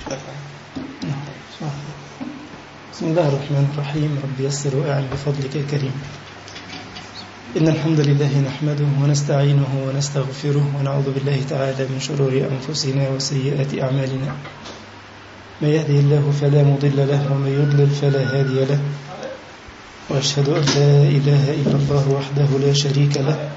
بسم الله الرحمن الرحيم. رب يسر وأعن بفضلك الكريم. إن الحمد لله نحمده ونستعينه ونستغفره ونعوذ بالله تعالى من شرور أنفسنا وسيئات أعمالنا. من يهده الله فلا مضل له ومن يضلل فلا هادي له، وأشهد أن لا إله إلا الله وحده لا شريك له،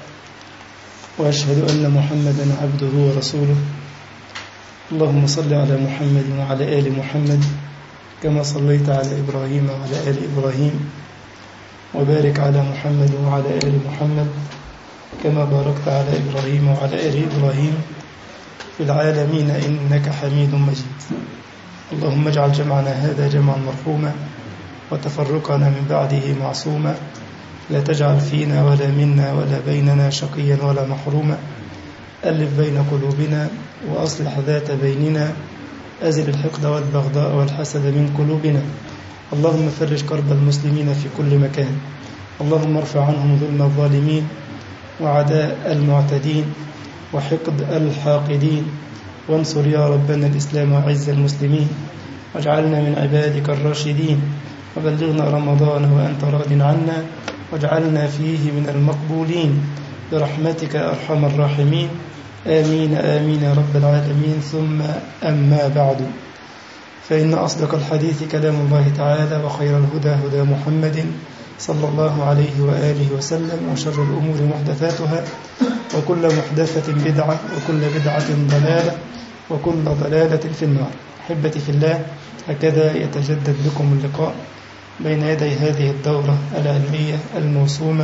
وأشهد أن محمدا عبده ورسوله. اللهم صل على محمد وعلى آل محمد كما صليت على إبراهيم وعلى آل إبراهيم، وبارك على محمد وعلى آل محمد كما باركت على إبراهيم وعلى آل إبراهيم في العالمين إنك حميد مجيد. اللهم اجعل جمعنا هذا جمعا مرحوما وتفرقنا من بعده معصوما، لا تجعل فينا ولا منا ولا بيننا شقيا ولا محروما. ألف بين قلوبنا وأصلح ذات بيننا، أزل الحقد والبغضاء والحسد من قلوبنا. اللهم فرج كرب المسلمين في كل مكان. اللهم ارفع عنهم ظلم الظالمين وعداء المعتدين وحقد الحاقدين، وانصر يا ربنا الإسلام وعز المسلمين، واجعلنا من عبادك الراشدين، وبلغنا رمضان وأنت راض عنا، واجعلنا فيه من المقبولين برحمتك أرحم الراحمين. آمين آمين يا رب العالمين. ثم أما بعد، فإن أصدق الحديث كلام الله تعالى، وخير الهدى هدى محمد صلى الله عليه وآله وسلم، وشر الأمور محدثاتها، وكل محدثة بدعة، وكل بدعة ضلالة، وكل ضلالة في النار. أحبتي في الله، هكذا يتجدد بكم اللقاء بين يدي هذه الدورة العلمية الموسومة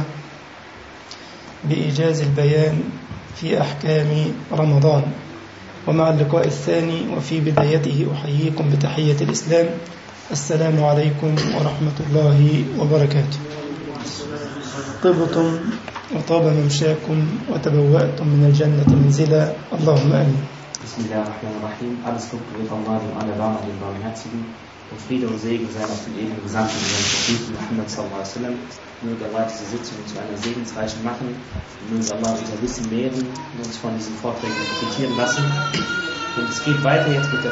بإيجاز البيان في أحكام رمضان، ومع اللقاء الثاني وفي بدايته أحييكم بتحية الإسلام. السلام عليكم ورحمة الله وبركاته. طبتم وطاب ممشاكم وتبوأتم من الجنة منزلا، اللهم آمين. Bismillahirrahmanirrahim. Alles Lob gebührt Allah, dem Allerbarmer, dem Barmherzigen, und Friede und Segen sei auf den ewigen Gesandten, den Propheten Muhammad sallallahu alaihi wasallam. Möge Allah diese Sitzung zu einer segensreichen machen, und möge Allah unser Wissen mehren und uns von diesen Vorträgen profitieren lassen. Und es geht weiter jetzt mit der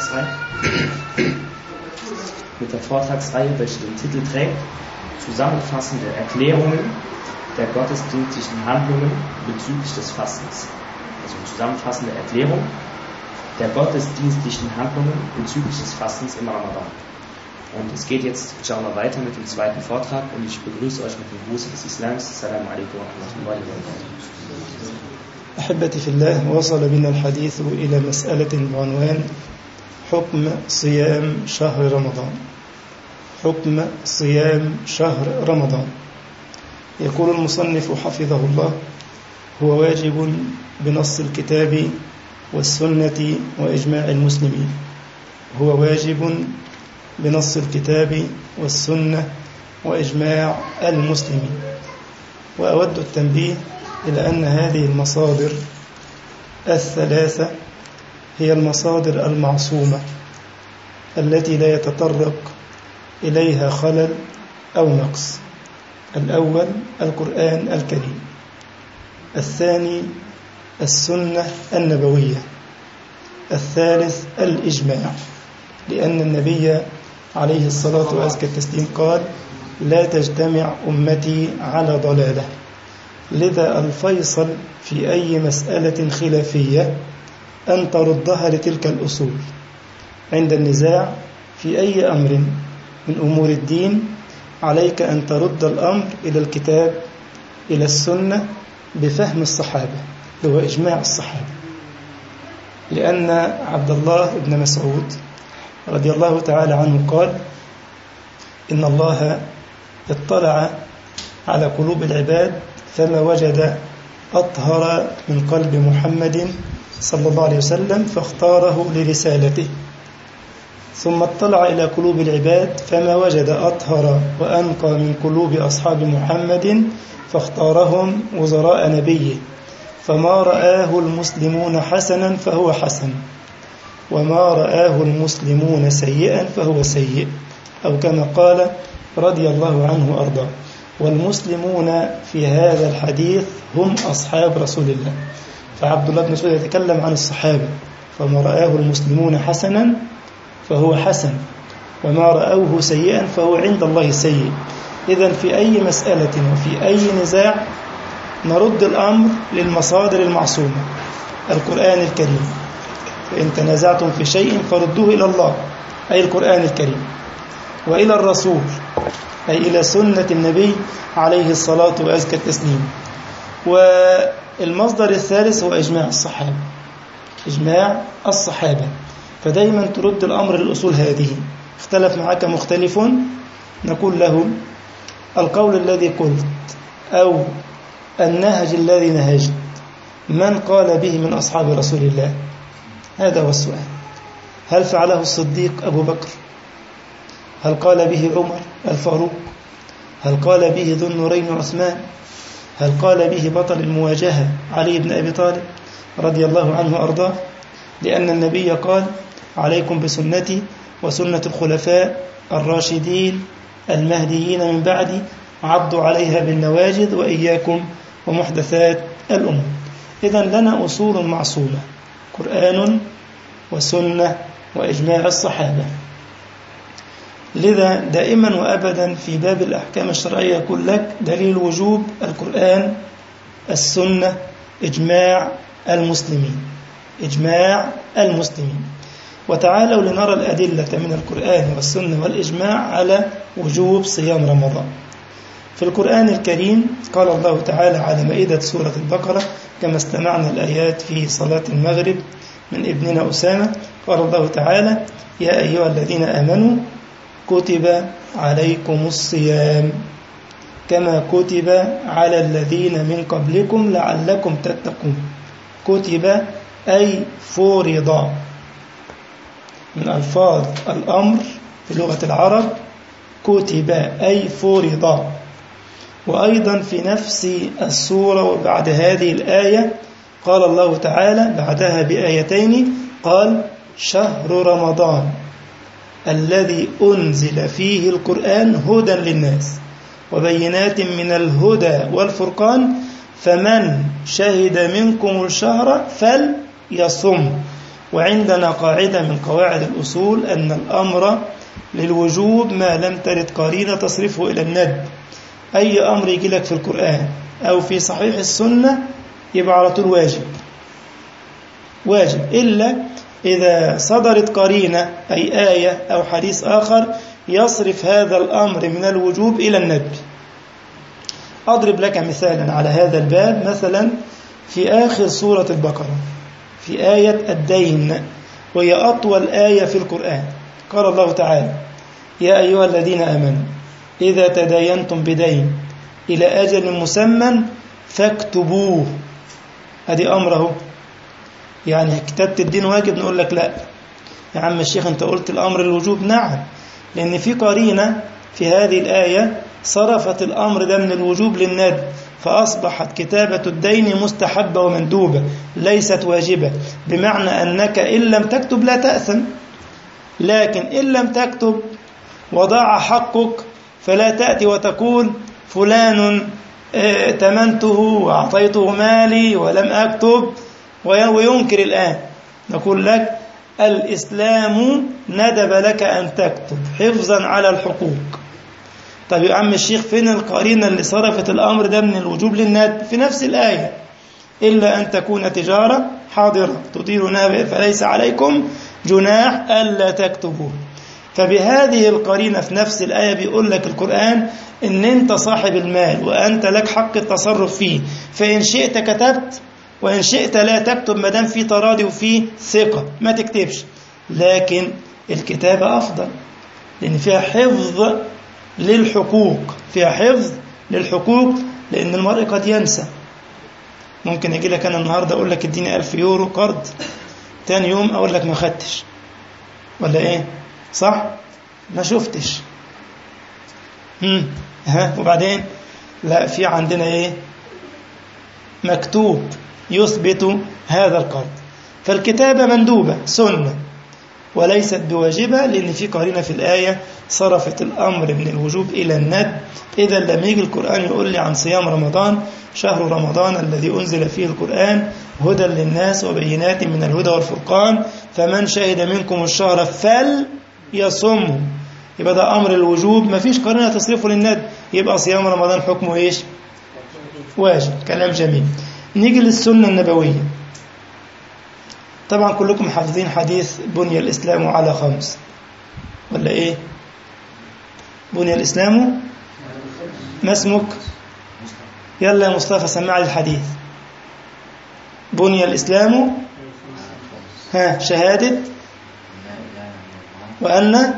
Vortragsreihe, welche den Titel trägt: Zusammenfassende Erklärungen der gottesdienstlichen Handlungen bezüglich des Fastens. Also zusammenfassende Erklärung der gottesdienstlichen Handlungen bezüglich des Fastens im Ramadan. Und es geht jetzt inshallah weiter mit dem zweiten Vortrag, und ich begrüße euch mit dem Gruß des Islams. Assalamu alaikum wa rahmatullahi wa barakatuh. أحبتي في الله، وصل بنا الحديث إلى مسألة بعنوان حكم صيام شهر رمضان. حكم صيام شهر رمضان. يقول المصنف حفظه الله: هو واجب بنص الكتاب والسنة وإجماع المسلمين. هو واجب بنص الكتاب والسنة وإجماع المسلمين. وأود التنبيه إلى أن هذه المصادر الثلاثة هي المصادر المعصومة التي لا يتطرق إليها خلل أو نقص. الأول القرآن الكريم، الثاني السنة النبوية، الثالث الإجماع، لأن النبي عليه الصلاة والتسليم قال: لا تجتمع أمتي على ضلالة. لذا الفيصل في أي مسألة خلافية أن تردها لتلك الأصول. عند النزاع في أي أمر من أمور الدين عليك أن ترد الأمر إلى الكتاب، إلى السنة، بفهم الصحابة، هو إجماع الصحابة. لأن عبد الله بن مسعود رضي الله تعالى عنه قال: إن الله اطلع على قلوب العباد فما وجد أطهر من قلب محمد صلى الله عليه وسلم فاختاره لرسالته، ثم اطلع إلى قلوب العباد فما وجد أطهر وأنقى من قلوب أصحاب محمد فاختارهم وزراء نبيه، فما رآه المسلمون حسنا فهو حسن، وما رآه المسلمون سيئا فهو سيء، أو كما قال رضي الله عنه وأرضاه. والمسلمون في هذا الحديث هم أصحاب رسول الله. فعبد الله بن مسعود يتكلم عن الصحابة، فما رآه المسلمون حسنا فهو حسن، وما رأوه سيئا فهو عند الله سيء. إذن في أي مسألة وفي أي نزاع نرد الأمر للمصادر المعصومة، القرآن الكريم. فإن تنازعتم في شيء فردوه إلى الله، أي القرآن الكريم، وإلى الرسول، أي إلى سنة النبي عليه الصلاة وأزكى التسليم. والمصدر الثالث هو إجماع الصحابة، إجماع الصحابة. فدايما ترد الأمر للأصول هذه. اختلف معك مختلف، نقول له القول الذي قلت أو النهج الذي نهجت من قال به من أصحاب رسول الله؟ هذا هو السؤال. هل فعله الصديق أبو بكر؟ هل قال به عمر الفاروق؟ هل قال به ذو النورين عثمان؟ هل قال به بطل المواجهة علي بن أبي طالب رضي الله عنه وأرضاه؟ لأن النبي قال عليكم بسنتي وسنة الخلفاء الراشدين المهديين من بعدي، عضوا عليها بالنواجذ وإياكم ومحدثات الأمور. إذن لنا أصول معصومة، قرآن وسنة وإجماع الصحابة. لذا دائما وأبدا في باب الأحكام الشرعية يقول لك دليل وجوب القرآن، السنة، إجماع المسلمين، إجماع المسلمين. وتعالوا لنرى الأدلة من القرآن والسنة والإجماع على وجوب صيام رمضان. في القرآن الكريم قال الله تعالى على مائدة سورة البقرة كما استمعنا الآيات في صلاة المغرب من ابننا أسامة، قال الله تعالى يا أيها الذين آمنوا كتب عليكم الصيام كما كتب على الذين من قبلكم لعلكم تتقون. كتب أي فرض، من ألفاظ الأمر في لغة العرب، كتب أي فرض. وأيضا في نفس السورة وبعد هذه الآية قال الله تعالى بعدها بآيتين قال شهر رمضان الذي أنزل فيه القرآن هدى للناس وبينات من الهدى والفرقان فمن شهد منكم الشهر فليصم. وعندنا قاعدة من قواعد الأصول أن الأمر للوجوب ما لم ترد قرينة تصرفه إلى الندب. أي أمر يجي لك في القرآن أو في صحيح السنة يبقى على طول واجب، إلا إذا صدرت قرينة أي آية أو حديث آخر يصرف هذا الأمر من الوجوب إلى الندب. أضرب لك مثالا على هذا الباب، مثلا في آخر سورة البقرة في آية الدين، وهي أطول آية في القرآن، قال الله تعالى يا أيها الذين آمنوا إذا تداينتم بدين إلى أجل مسمى فاكتبوه. هذه أمره، يعني كتابة الدين واجب؟ نقول لك لا يا عم الشيخ أنت قلت الأمر الوجوب. نعم، لأن في قرينة في هذه الآية صرفت الأمر ده من الوجوب للندب، فأصبحت كتابة الدين مستحبة ومندوبة ليست واجبة، بمعنى أنك إن لم تكتب لا تأثم، لكن إن لم تكتب وضاع حقك فلا تأتي وتقول فلان ائتمنته وأعطيته مالي ولم أكتب وينكر الآن. نقول لك الإسلام ندب لك أن تكتب حفظا على الحقوق. طيب يا عم الشيخ فين القرينة اللي صرفت الأمر ده من الوجوب للندب؟ في نفس الآية إلا أن تكون تجارة حاضرة تديرونها فليس عليكم جناح ألا تكتبوه. فبهذه القرينة في نفس الآية بيقول لك القرآن إن أنت صاحب المال وأنت لك حق التصرف فيه، فإن شئت كتبت وإن شئت لا تكتب، ما دام في تراضي وفي ثقة ما تكتبش. لكن الكتابة أفضل لأن فيها حفظ للحقوق، فيها حفظ للحقوق، لأن المرء قد ينسى. ممكن يجي لك أنا النهاردة أقول لك اديني 1000 يورو قرض، تاني يوم أقول لك ما خدتش ولا إيه؟ صح؟ ما شفتش. وبعدين لا، في عندنا إيه؟ مكتوب يثبت هذا القرض. فالكتابة مندوبة سنة، وليست بواجبة، لأن في قرينة في الآية صرفت الأمر من الوجوب إلى الندب. إذا لم يجي القرآن يقول لي عن صيام رمضان: شهر رمضان الذي أنزل فيه القرآن هدى للناس وبينات من الهدى والفرقان فمن شهد منكم الشهر فليصمه، يبقى ده أمر الوجوب، ما فيش قرينة تصرفه للندب، يبقى صيام رمضان حكمه إيش؟ واجب. كلام جميل. نيجي للسنة النبوية. طبعا كلكم حافظين حديث بني الإسلام على 5 ولا إيه؟ بني الإسلام، ما اسمك؟ يلا يا مصطفى سمع لي الحديث. بني الإسلام شهادة وأن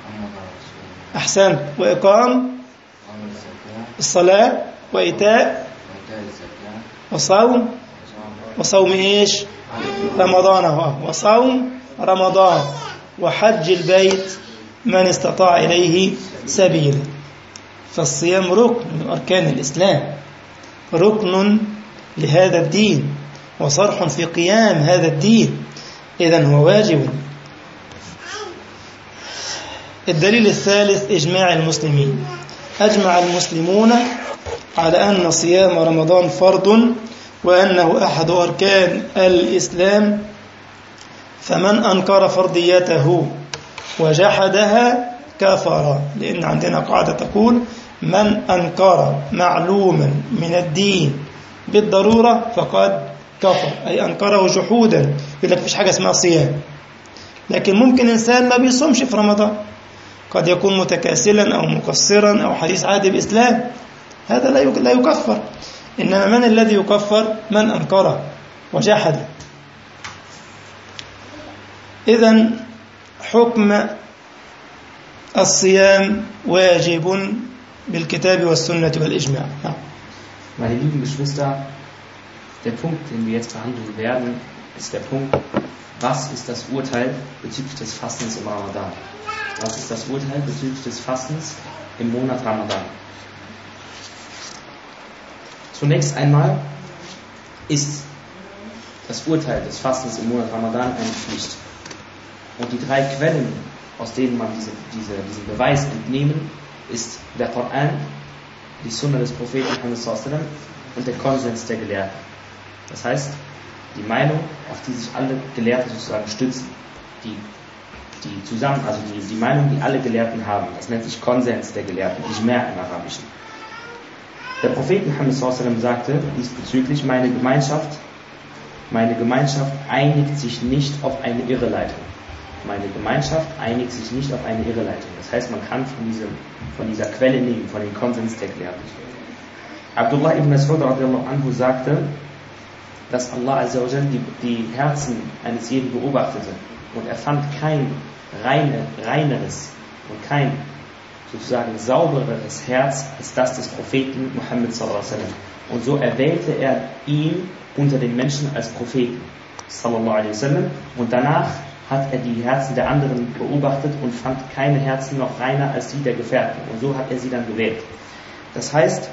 أحسن وإقام الصلاة وإيتاء وصوم إيش؟ رمضان. وصوم رمضان وحج البيت من استطاع إليه سبيلا. فالصيام ركن من أركان الإسلام، ركن لهذا الدين وصرح في قيام هذا الدين، إذن هو واجب. الدليل الثالث إجماع المسلمين. أجمع المسلمون على أن صيام رمضان فرض وأنه أحد أركان الإسلام، فمن أنكر فرضيته وجحدها كفر، لأن عندنا قاعدة تقول: من أنكر معلوما من الدين بالضرورة فقد كفر، أي أنكره جحودا. يقول لك مفيش حاجة اسمها صيام. لكن ممكن إنسان ما بيصومش في رمضان، قد يكون متكاسلا أو مقصرا أو حديث عهد بإسلام، هذا لا يكفر. إنما من الذي يكفر؟ من أنكره وجحد. إذن حكم الصيام واجب بالكتاب والسنة والإجماع. Meine lieben Geschwister, der Punkt, den wir jetzt behandeln werden, ist der Punkt: Was ist das Urteil bezüglich des Fastens im Ramadan? Was ist das Urteil bezüglich des Fastens im Monat Ramadan? Zunächst einmal ist das Urteil des Fastens im Monat Ramadan eine Pflicht. Und die 3 Quellen, aus denen man diesen Beweis entnehmen, ist der Koran, die Sunna des Propheten und der Konsens der Gelehrten. Das heißt, die Meinung, auf die sich alle Gelehrten sozusagen stützen, die Meinung, die alle Gelehrten haben, das nennt sich Konsens der Gelehrten, Ijma' im Arabischen. Der Prophet Muhammad sagte diesbezüglich: Meine Gemeinschaft einigt sich nicht auf eine Irreleitung. Meine Gemeinschaft einigt sich nicht auf eine Irreleitung. Das heißt, man kann von dieser Quelle nehmen, von dem Konsens der Gelehrten. Abdullah ibn Mas'ud radiallahu anhu sagte, dass Allah azza wa jalla die Herzen eines jeden beobachtete und er fand kein reineres und kein sozusagen saubereres Herz als das des Propheten Muhammad sallallahu alaihi wasallam. Und so erwählte er ihn unter den Menschen als Propheten sallallahu alaihi wasallam. Und danach hat er die Herzen der anderen beobachtet und fand keine Herzen noch reiner als die der Gefährten. Und so hat er sie dann gewählt. Das heißt,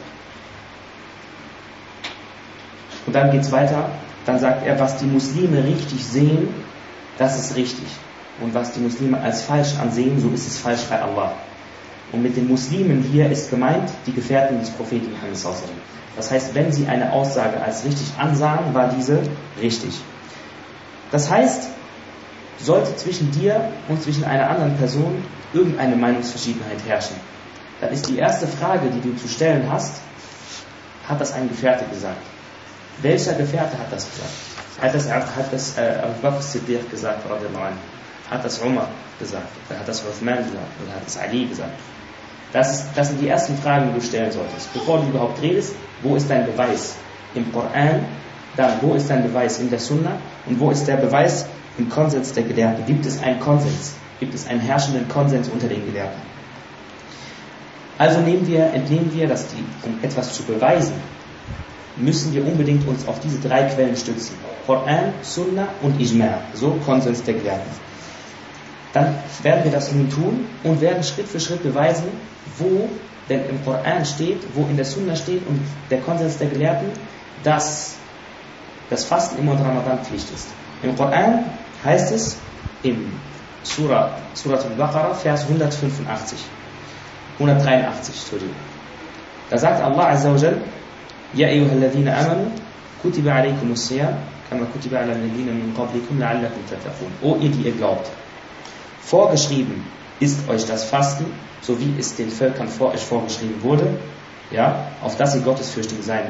und dann geht's weiter, dann sagt er, was die Muslime richtig sehen, das ist richtig. Und was die Muslime als falsch ansehen, so ist es falsch bei Allah. Und mit den Muslimen hier ist gemeint die Gefährten des Propheten Muhammad sallallahu alaihi wasallam. Das heißt, wenn sie eine Aussage als richtig ansahen, war diese richtig. Das heißt, sollte zwischen dir und zwischen einer anderen Person irgendeine Meinungsverschiedenheit herrschen, dann ist die erste Frage, die du zu stellen hast: Hat das ein Gefährte gesagt? Welcher Gefährte hat das gesagt? Hat das Abu Bakr Siddiq gesagt? Hat das Umar gesagt? Oder hat das Uthman gesagt? Oder hat das Ali gesagt? Das sind die ersten Fragen, die du stellen solltest. Bevor du überhaupt redest, wo ist dein Beweis im Koran? Dann, wo ist dein Beweis in der Sunna? Und wo ist der Beweis im Konsens der Gelehrten? Gibt es einen Konsens? Gibt es einen herrschenden Konsens unter den Gelehrten? Also entnehmen wir, dass um etwas zu beweisen, müssen wir unbedingt uns auf diese 3 Quellen stützen. Koran, Sunna und Ijma', so Konsens der Gelehrten. Dann werden wir das nun tun und werden Schritt für Schritt beweisen, wo denn im Koran steht, wo in der Sunna steht und der Konsens der Gelehrten, dass das Fasten im Monat Ramadan Pflicht ist. Im Koran heißt es, im Surah al-Baqarah, Vers 183, Entschuldigung. Da sagt Allah Azza wa Jal: Ya ayyuhalladhina amanu, kutiba alaykumus siyam, kama kutiba ala alladhina min qablikum la'allakum tattaqun. O ihr, die ihr glaubt, vorgeschrieben ist euch das Fasten, so wie es den Völkern vor euch vorgeschrieben wurde, ja, auf dass ihr gottesfürchtig sein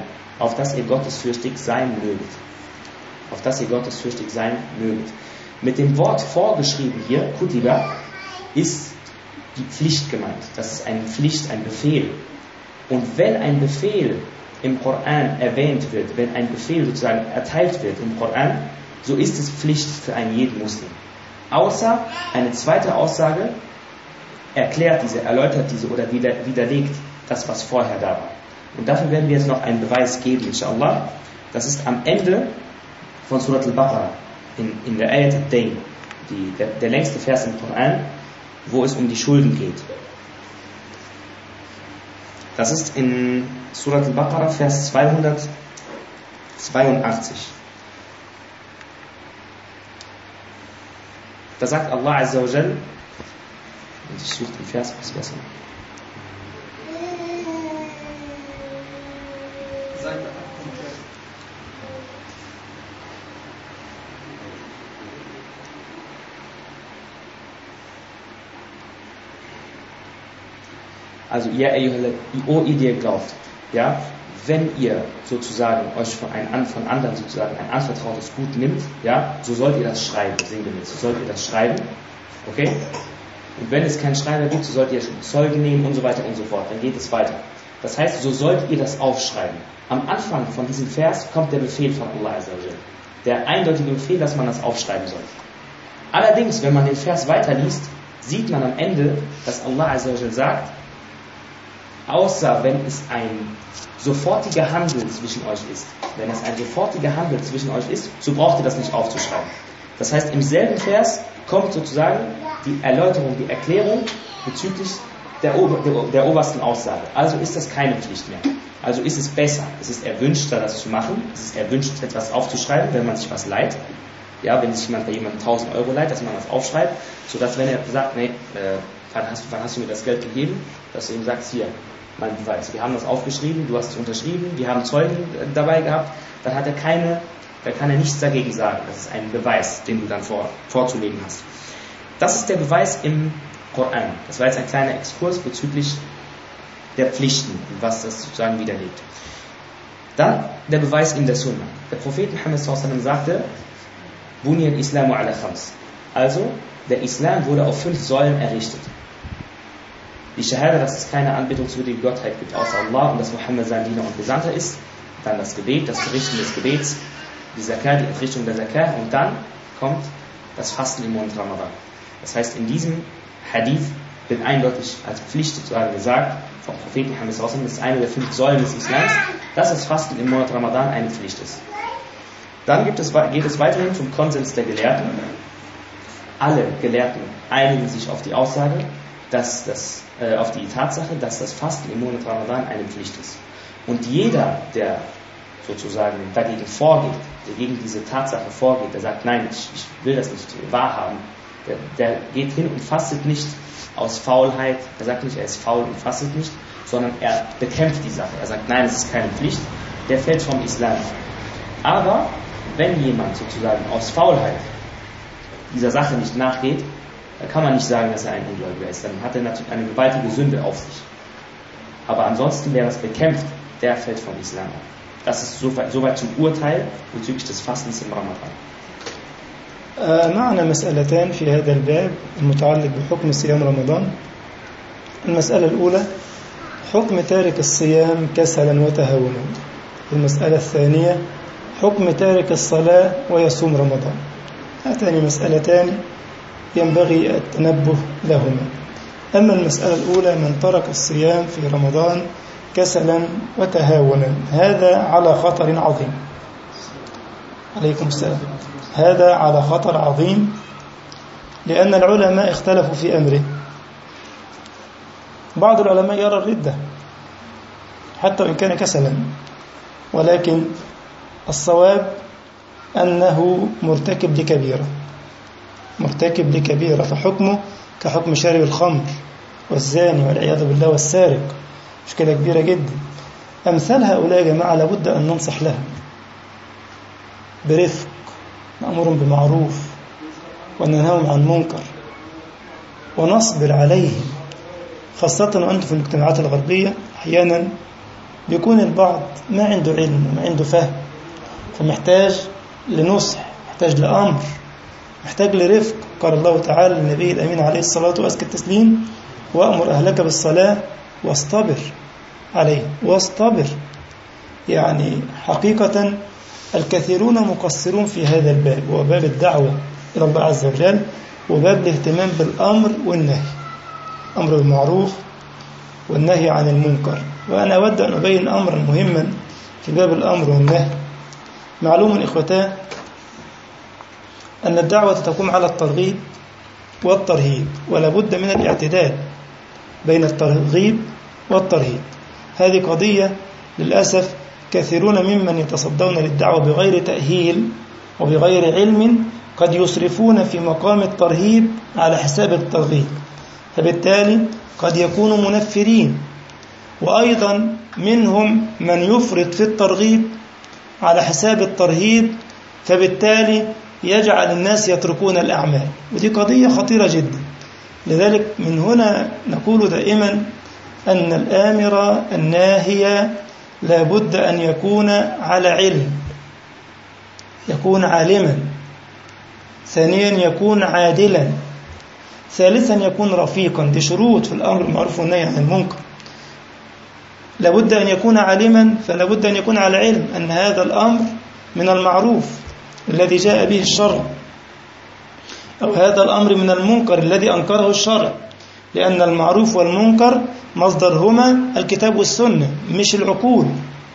möget. Auf dass ihr gottesfürchtig sein möget. Mit dem Wort vorgeschrieben hier, Kutiba, ist die Pflicht gemeint. Das ist eine Pflicht, ein Befehl. Und wenn ein Befehl im Koran erwähnt wird, wenn ein Befehl sozusagen erteilt wird im Koran, so ist es Pflicht für einen jeden Muslim. Außer eine zweite Aussage erläutert diese oder widerlegt das, was vorher da war. Und dafür werden wir jetzt noch einen Beweis geben, inshallah. Das ist am Ende von Surat al-Baqarah, in der Ayat al-Dayn, der längste Vers im Koran, wo es um die Schulden geht. Das ist in Surat al-Baqarah, Vers 282. Da sagt Allah Azza wa Jal, und ich suche den Vers etwas besser. Also, ihr, die ihr glaubt, ja, wenn ihr sozusagen euch von anderen sozusagen ein anvertrautes Gut nimmt, ja, so sollt ihr das schreiben, sinngemäß, so sollt ihr das schreiben, okay? Und wenn es keinen Schreiber gibt, so sollt ihr Zeugen nehmen und so weiter und so fort, dann geht es weiter. Das heißt, so sollt ihr das aufschreiben. Am Anfang von diesem Vers kommt der Befehl von Allah Azza wa Jal, der eindeutige Befehl, dass man das aufschreiben soll. Allerdings, wenn man den Vers weiterliest, sieht man am Ende, dass Allah Azza wa Jal sagt, außer wenn es ein sofortiger Handel zwischen euch ist. Wenn es ein sofortiger Handel zwischen euch ist, so braucht ihr das nicht aufzuschreiben. Das heißt, im selben Vers kommt sozusagen die Erläuterung, die Erklärung bezüglich der obersten Aussage. Also ist das keine Pflicht mehr. Also ist es besser, es ist erwünschter, das zu machen, es ist erwünscht, etwas aufzuschreiben, wenn man sich was leiht. Ja, wenn sich jemand bei jemandem 1000 Euro leiht, dass man das aufschreibt, sodass wenn er sagt, nee, wann hast du mir das Geld gegeben, dass du ihm sagst, hier, mein Beweis, wir haben das aufgeschrieben, du hast es unterschrieben, wir haben Zeugen dabei gehabt, dann kann er nichts dagegen sagen. Das ist ein Beweis, den du dann vorzulegen hast. Das ist der Beweis im Koran. Das war jetzt ein kleiner Exkurs bezüglich der Pflichten und was das sozusagen widerlegt. Dann der Beweis in der Sunna. Der Prophet Muhammad sallallahu alaihi wasallam sagte, Buniya al-Islamu ala khams. Also, der Islam wurde auf 5 Säulen errichtet. Die Shahada, dass es keine anbetungswürdige Gottheit gibt außer Allah und dass Muhammad sein Diener und Gesandter ist. Dann das Gebet, das Verrichten des Gebets, die Zakat, die Entrichtung der Zakat, und dann kommt das Fasten im Monat Ramadan. Das heißt, in diesem Hadith wird eindeutig als Pflicht sozusagen gesagt vom Propheten Muhammad sallallahu alaihi wasallam, das ist eine der 5 Säulen des Islams, dass das Fasten im Monat Ramadan eine Pflicht ist. Dann geht es weiterhin zum Konsens der Gelehrten. Alle Gelehrten einigen sich auf die Aussage, auf die Tatsache, dass das Fasten im Monat Ramadan eine Pflicht ist. Und jeder, der sozusagen dagegen vorgeht, der gegen diese Tatsache vorgeht, der sagt, nein, ich will das nicht wahrhaben, der geht hin und fastet nicht aus Faulheit, er sagt nicht, er ist faul und fastet nicht, sondern er bekämpft die Sache, er sagt, nein, es ist keine Pflicht, der fällt vom Islam. Aber wenn jemand sozusagen aus Faulheit dieser Sache nicht nachgeht, dann kann man nicht sagen, dass er ein Ungläubiger ist. Dann hat er natürlich eine gewaltige Sünde auf sich. Aber ansonsten, wer das bekämpft, der fällt vom Islam ab. Das ist soweit zum Urteil bezüglich des Fastens im Ramadan. معنا مسألتان في هذا الباب المتعلق بحكم صيام رمضان. المسألة الأولى حكم تارك الصيام كسلا وتهاونا. المسألة الثانية حكم تارك الصلاة ويصوم رمضان. هاتان مسألتان ينبغي التنبه لهما. أما المسألة الأولى من ترك الصيام في رمضان كسلا وتهاونا هذا على خطر عظيم. عليكم السلام. هذا على خطر عظيم لأن العلماء اختلفوا في أمره. بعض العلماء يرى الردة حتى وإن كان كسلا، ولكن الصواب أنه مرتكب لكبيرة، مرتكب لكبيرة فحكمه كحكم شارب الخمر والزاني والعياذ بالله والسارق، مشكلة كبيرة جدا. أمثال هؤلاء يا جماعة لابد أن ننصح لهم برفق، نأمرهم بمعروف وننهاهم عن منكر ونصبر عليهم، خاصة وأنتم في المجتمعات الغربية أحيانا بيكون البعض ما عنده علم وما عنده فهم، فمحتاج لنصح، محتاج لأمر، محتاج لرفق. قال الله تعالى للنبي الأمين عليه الصلاة وأزكى التسليم: وأمر أهلك بالصلاة واصطبر عليه. واصطبر يعني حقيقة الكثيرون مقصرون في هذا الباب، وهو باب الدعوة إلى الله عز وجل، وباب الاهتمام بالأمر والنهي، أمر بالمعروف والنهي عن المنكر. وأنا أود أن أبين أمرا مهما في باب الأمر والنهي. معلوم إخوتاه أن الدعوة تقوم على الترغيب والترهيب، ولا بد من الاعتدال بين الترغيب والترهيب. هذه قضية للأسف كثيرون ممن يتصدون للدعوة بغير تأهيل وبغير علم قد يسرفون في مقام الترهيب على حساب الترغيب، فبالتالي قد يكونوا منفرين. وأيضا منهم من يفرط في الترغيب على حساب الترهيب، فبالتالي يجعل الناس يتركون الأعمال، ودي قضية خطيرة جدا. لذلك من هنا نقول دائما أن الآمر الناهي لا بد أن يكون على علم، يكون عالما، ثانيا يكون عادلا، ثالثا يكون رفيقا. دي شروط في الأمر بالمعروف والنهي عن المنكر. لا بد أن يكون عالما، فلا بد أن يكون على علم أن هذا الأمر من المعروف الذي جاء به الشرع، أو هذا الأمر من المنكر الذي أنكره الشرع، لأن المعروف والمنكر مصدرهما الكتاب والسنة مش العقول.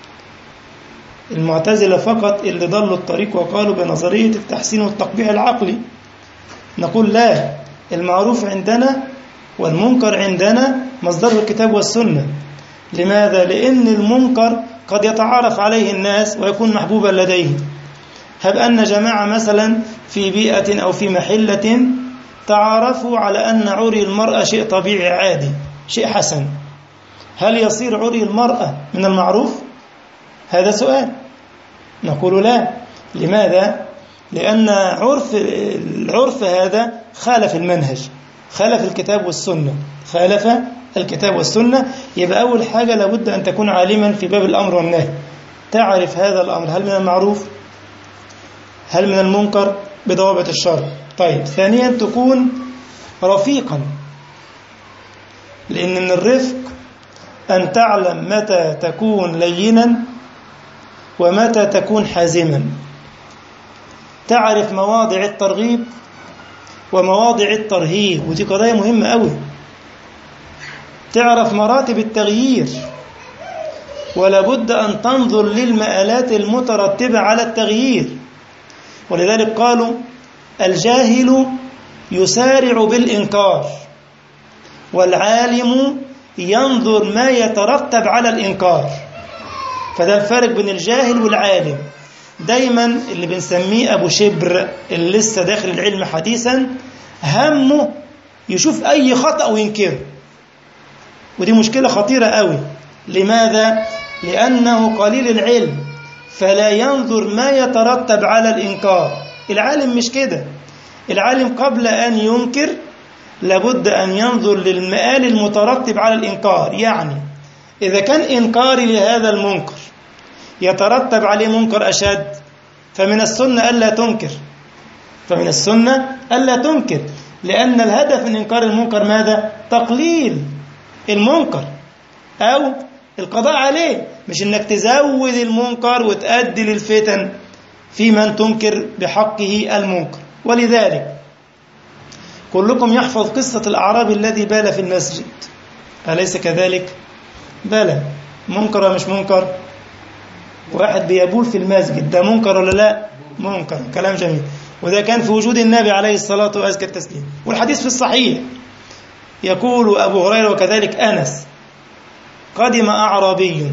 المعتزلة فقط اللي ضلوا الطريق وقالوا بنظرية التحسين والتقبيح العقلي. نقول لا، المعروف عندنا والمنكر عندنا مصدره الكتاب والسنة. لماذا؟ لأن المنكر قد يتعارف عليه الناس ويكون محبوبا لديه. هب أن جماعة مثلا في بيئة أو في محلة تعارفوا على أن عري المرأة شيء طبيعي عادي، شيء حسن، هل يصير عري المرأة من المعروف؟ هذا سؤال. نقول لا. لماذا؟ لأن العرف هذا خالف المنهج، خالف الكتاب والسنة، خالف الكتاب والسنة. يبقى أول حاجة لابد أن تكون عالما في باب الأمر والنهي، تعرف هذا الأمر هل من المعروف، هل من المنكر بضوابط الشرع. طيب، ثانيا تكون رفيقا، لأن من الرفق أن تعلم متى تكون لينا ومتى تكون حازما، تعرف مواضع الترغيب ومواضع الترهيب، ودي قضايا مهمة أوي. تعرف مراتب التغيير، ولا بد أن تنظر للمآلات المترتبة على التغيير. ولذلك قالوا الجاهل يسارع بالإنكار، والعالم ينظر ما يترتب على الإنكار. فده الفرق بين الجاهل والعالم. دايما اللي بنسميه أبو شبر اللي لسه داخل العلم حديثا همه يشوف أي خطأ وينكره، ودي مشكلة خطيرة قوي. لماذا؟ لأنه قليل العلم، فلا ينظر ما يترتب على الإنكار. العالم مش كده. العالم قبل أن ينكر لابد أن ينظر للمآل المترتب على الإنكار. يعني إذا كان إنكاري لهذا المنكر يترتب عليه منكر أشد، فمن السنة ألا تنكر، فمن السنة ألا تنكر، لأن الهدف من إنكار المنكر ماذا؟ تقليل المنكر أو القضاء عليه، مش إنك تزود المنكر وتؤدي للفتن في من تنكر بحقه المنكر. ولذلك كلكم يحفظ قصة الأعرابي الذي بال في المسجد، أليس كذلك؟ بلى. منكر ومش منكر؟ واحد بيبول في المسجد، ده منكر ولا لا؟ منكر. كلام جميل. وده كان في وجود النبي عليه الصلاة وأزكى التسليم، والحديث في الصحيح. يقول أبو هريرة وكذلك أنس: قدم أعرابي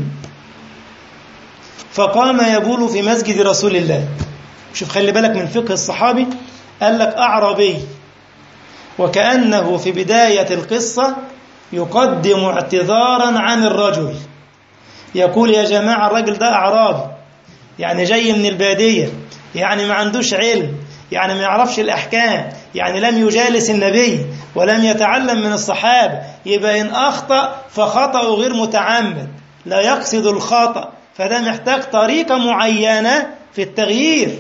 فقام يبول في مسجد رسول الله. شوف، خلي بالك من فقه الصحابي، قال لك أعرابي، وكأنه في بداية القصة يقدم اعتذارا عن الرجل، يقول يا جماعة الرجل ده أعرابي، يعني جاي من البادية، يعني ما عندوش علم، يعني ما يعرفش الأحكام، يعني لم يجالس النبي ولم يتعلم من الصحابة، يبقى إن أخطأ فخطأ غير متعمد، لا يقصد الخطأ، فده محتاج طريقة معينة في التغيير.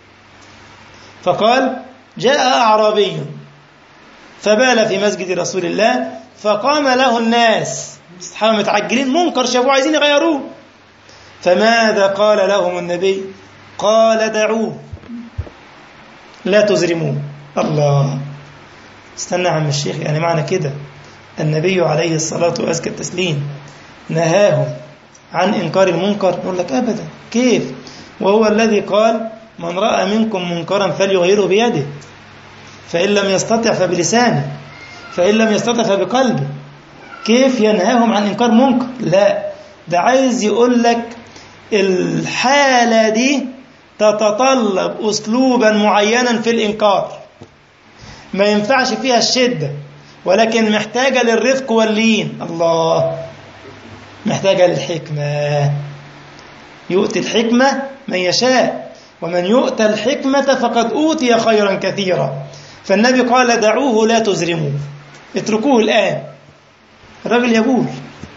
فقال جاء أعرابي فبال في مسجد رسول الله فقام له الناس، الصحابة متعجلين، منكر شافوه عايزين يغيروه. فماذا قال لهم النبي؟ قال دعوه لا تزرموه. الله، استنى عم الشيخ، يعني معنى كده النبي عليه الصلاة وأزكى التسليم نهاهم عن إنكار المنكر؟ نقول لك أبدا، كيف وهو الذي قال من رأى منكم منكرا فليغيره بيده، فإن لم يستطع فبلسانه، فإن لم يستطع فبقلبه. كيف ينهاهم عن إنكار منكر؟ لا، ده عايز يقول لك الحالة دي تتطلب أسلوبا معينا في الإنكار، ما ينفعش فيها الشدة، ولكن محتاجة للرفق واللين. الله، محتاجة للحكمة، يؤتي الحكمة من يشاء، ومن يؤتى الحكمة فقد أوتي خيرا كثيرا. فالنبي قال دعوه لا تزرموه، اتركوه الآن. الرجل يقول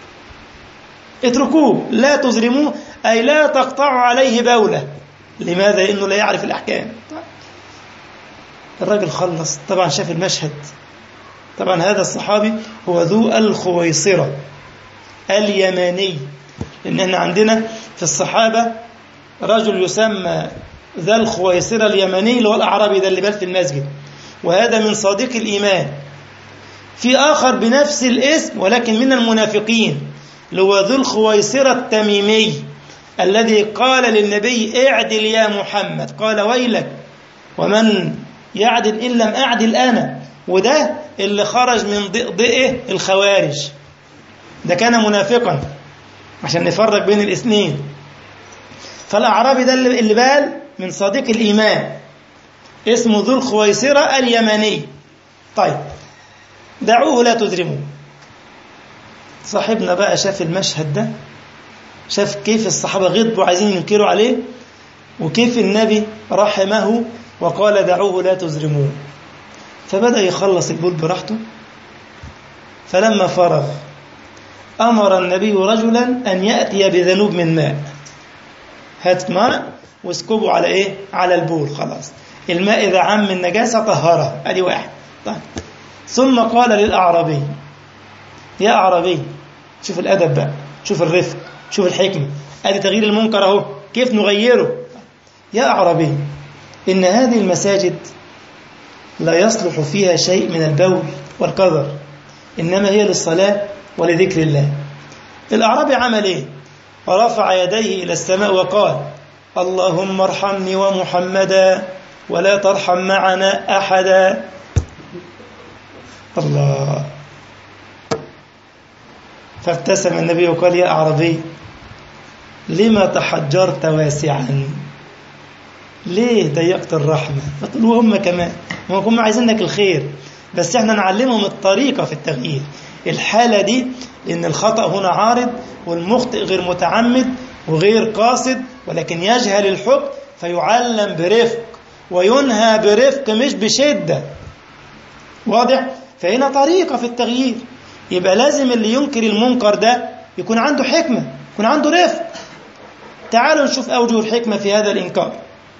اتركوه لا تزرموه، أي لا تقطعوا عليه بولة. لماذا؟ لأنه لا يعرف الأحكام. الرجل خلص، طبعا شاف المشهد. طبعا هذا الصحابي هو ذو الخويصرة اليماني، لأن احنا عندنا في الصحابة رجل يسمى ذا الخويصرة اليماني، اللي هو الأعرابي ده اللي بال في المسجد، وهذا من صادق الإيمان. في آخر بنفس الاسم ولكن من المنافقين، اللي هو ذو الخويصرة التميمي، الذي قال للنبي اعدل يا محمد، قال ويلك ومن يعدل إن لم أعدل أنا. وده اللي خرج من ضئه الخوارج، ده كان منافقا، عشان نفرق بين الاثنين. فالأعرابي ده اللي بال من صديق الإيمان، اسمه ذو الخويصرة اليماني. طيب دعوه لا تزرموه. صاحبنا بقى شاف المشهد ده، شاف كيف الصحابة غضبوا عايزين ينكروا عليه، وكيف النبي رحمه وقال دعوه لا تزرموه. فبدأ يخلص البول براحته. فلما فرغ أمر النبي رجلا أن يأتي بذنوب من ماء، هات ماء واسكبه على إيه؟ على البول. خلاص الماء إذا عم من نجاسة طهرها، أدي واحد. طيب. ثم قال للأعرابي يا أعرابي، شوف الأدب بقى، شوف الرفق، شوف الحكمة، أدي تغيير المنكر أهو، كيف نغيره؟ يا أعرابي، إن هذه المساجد لا يصلح فيها شيء من البول والقذر، إنما هي للصلاة ولذكر الله. الأعرابي عمل إيه؟ ورفع يديه إلى السماء وقال اللهم ارحمني ومحمدا ولا ترحم معنا أحدا. الله. فابتسم النبي وقال يا أعرابي لما تحجرت واسعا، ليه ضيقت الرحمة؟ فتقولوا هم كمان، هم عايزينك الخير، بس احنا نعلمهم الطريقة في التغيير. الحالة دي لأن الخطأ هنا عارض، والمخطئ غير متعمد وغير قاصد، ولكن يجهل الحكم فيعلم برفق وينهى برفق مش بشدة. واضح؟ فهنا طريقة في التغيير. يبقى لازم اللي ينكر المنكر ده يكون عنده حكمة، يكون عنده رفق. تعالوا نشوف أوجه الحكمة في هذا الإنكار.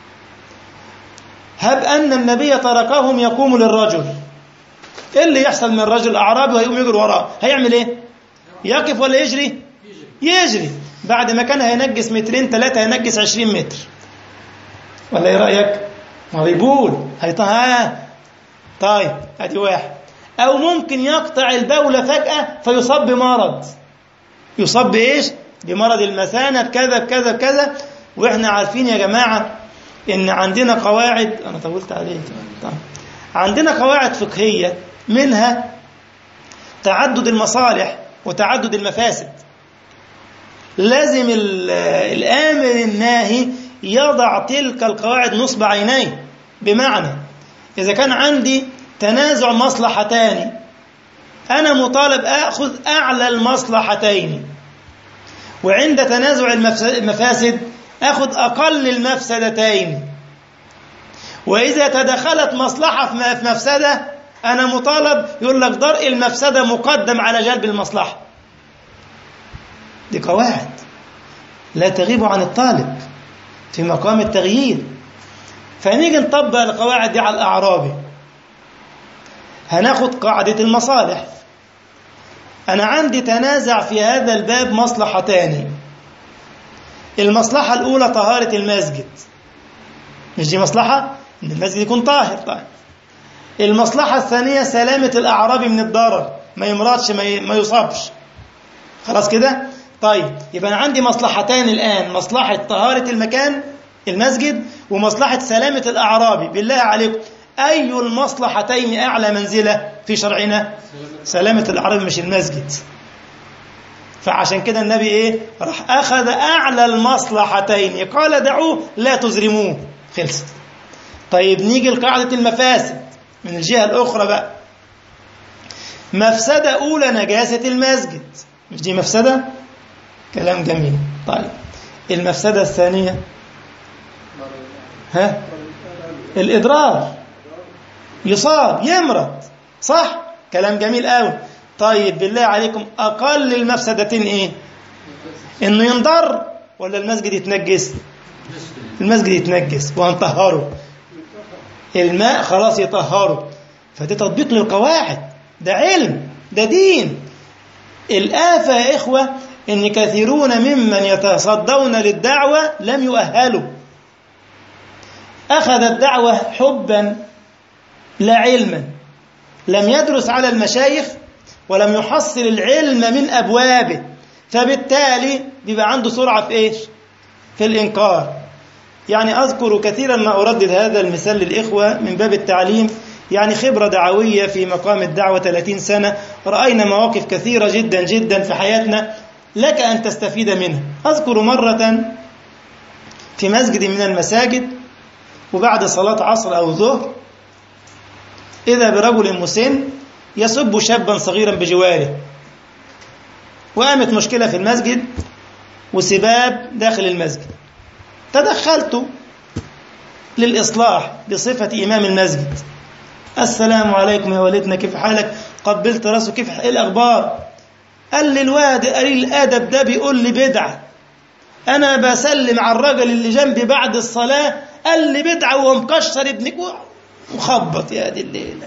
هب أن النبي تركهم يقوم للرجل، إيه اللي يحصل من الرجل الأعرابي ويقوم يجري وراه؟ هيعمل إيه؟ يقف ولا يجري؟ يجري. بعد ما كان هينجس 2 3 هينجس 20 متر، ولا إيه رأيك؟ ما بيقول طيب أدي واحد. أو ممكن يقطع البول فجأة فيصاب بمرض، يصاب بإيش؟ بمرض المثانة بكذا بكذا بكذا. وإحنا عارفين يا جماعة إن عندنا قواعد، أنا طولت عليك طبعا. عندنا قواعد فقهية، منها تعدد المصالح وتعدد المفاسد. لازم الآمر الناهي يضع تلك القواعد نصب عينيه، بمعنى إذا كان عندي تنازع مصلحتان أنا مطالب أخذ أعلى المصلحتين، وعند تنازع المفاسد أخذ أقل المفسدتين. وإذا تدخلت مصلحة في مفسدة أنا مطالب يقول لك درء المفسدة مقدم على جلب المصلحة. دي قواعد لا تغيب عن الطالب في مقام التغيير. فنيجي نطبق القواعد دي على الأعرابي. هناخد قاعدة المصالح. أنا عندي تنازع في هذا الباب مصلحتان. المصلحة الأولى طهارة المسجد، مش دي مصلحة؟ إن المسجد يكون طاهر. طيب المصلحة الثانية سلامة الأعرابي من الضرر، ما يمرضش ما يصابش. خلاص كده؟ طيب يبقى أنا عندي مصلحتان الآن، مصلحة طهارة المكان المسجد ومصلحة سلامة الأعرابي. بالله عليكم أي المصلحتين أعلى منزلة في شرعنا؟ سلامة الأعرابي مش المسجد. فعشان كده النبي راح أخذ أعلى المصلحتين، قال دعوه لا تزرموه. خلصت. طيب نيجي لقاعدة المفاسد من الجهة الأخرى بقى. مفسدة أولى نجاسة المسجد، مش دي مفسدة؟ كلام جميل. طيب المفسدة الثانية الإضرار، يصاب يمرض، صح؟ كلام جميل قوي. طيب بالله عليكم أقل المفسدتين إيه؟ إنه ينضر ولا المسجد يتنجس؟ المسجد يتنجس وهنطهره، الماء خلاص يطهره. فده تطبيق للقواعد، ده علم، ده دين. الآفة يا إخوة إن كثيرون ممن يتصدون للدعوة لم يؤهلوا. أخذ الدعوة حبا لا علما، لم يدرس على المشايخ ولم يحصل العلم من أبوابه، فبالتالي بيبقى عنده سرعة في إيش؟ في الإنكار. يعني أذكر كثيرا ما أردد هذا المثال للإخوة من باب التعليم، يعني خبرة دعوية في مقام الدعوة 30 سنة، رأينا مواقف كثيرة جدا جدا في حياتنا لك أن تستفيد منها. أذكر مرة في مسجد من المساجد وبعد صلاة عصر أو ظهر إذا برجل مسن يسب شابا صغيرا بجواره، وقامت مشكلة في المسجد وسباب داخل المسجد. تدخلت للإصلاح بصفة إمام المسجد. السلام عليكم يا والدنا، كيف حالك؟ قبلت راسه، كيف الأخبار؟ قال لي الواد قليل الأدب ده بيقول لي بدعة، أنا بسلم على الرجل اللي جنبي بعد الصلاة قال لي بدعة ومكشر ابنك وخبط. يا دي الليلة،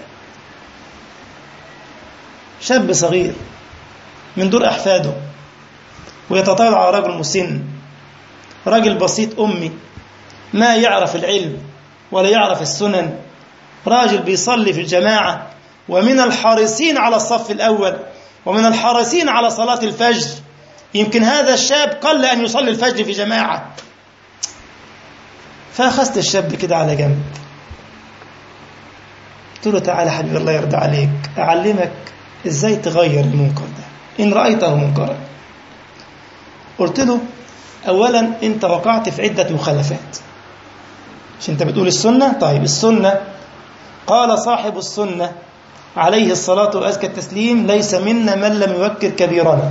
شاب صغير من دور أحفاده ويتطاول على رجل مسن، رجل بسيط أمي ما يعرف العلم ولا يعرف السنن، راجل بيصلي في الجماعة ومن الحريصين على الصف الأول ومن الحريصين على صلاة الفجر. يمكن هذا الشاب قل أن يصلي الفجر في جماعة. فأخذت الشاب كده على جنب، قلت له تعالى حبيبي الله يرضى عليك، أعلمك إزاي تغير المنكر ده إن رأيته منكرا. قلت له أولا أنت وقعت في عدة مخالفات، مش أنت بتقول السنة؟ طيب السنة قال صاحب السنة عليه الصلاة وأزكى التسليم ليس منا من لم يوكر كبيرنا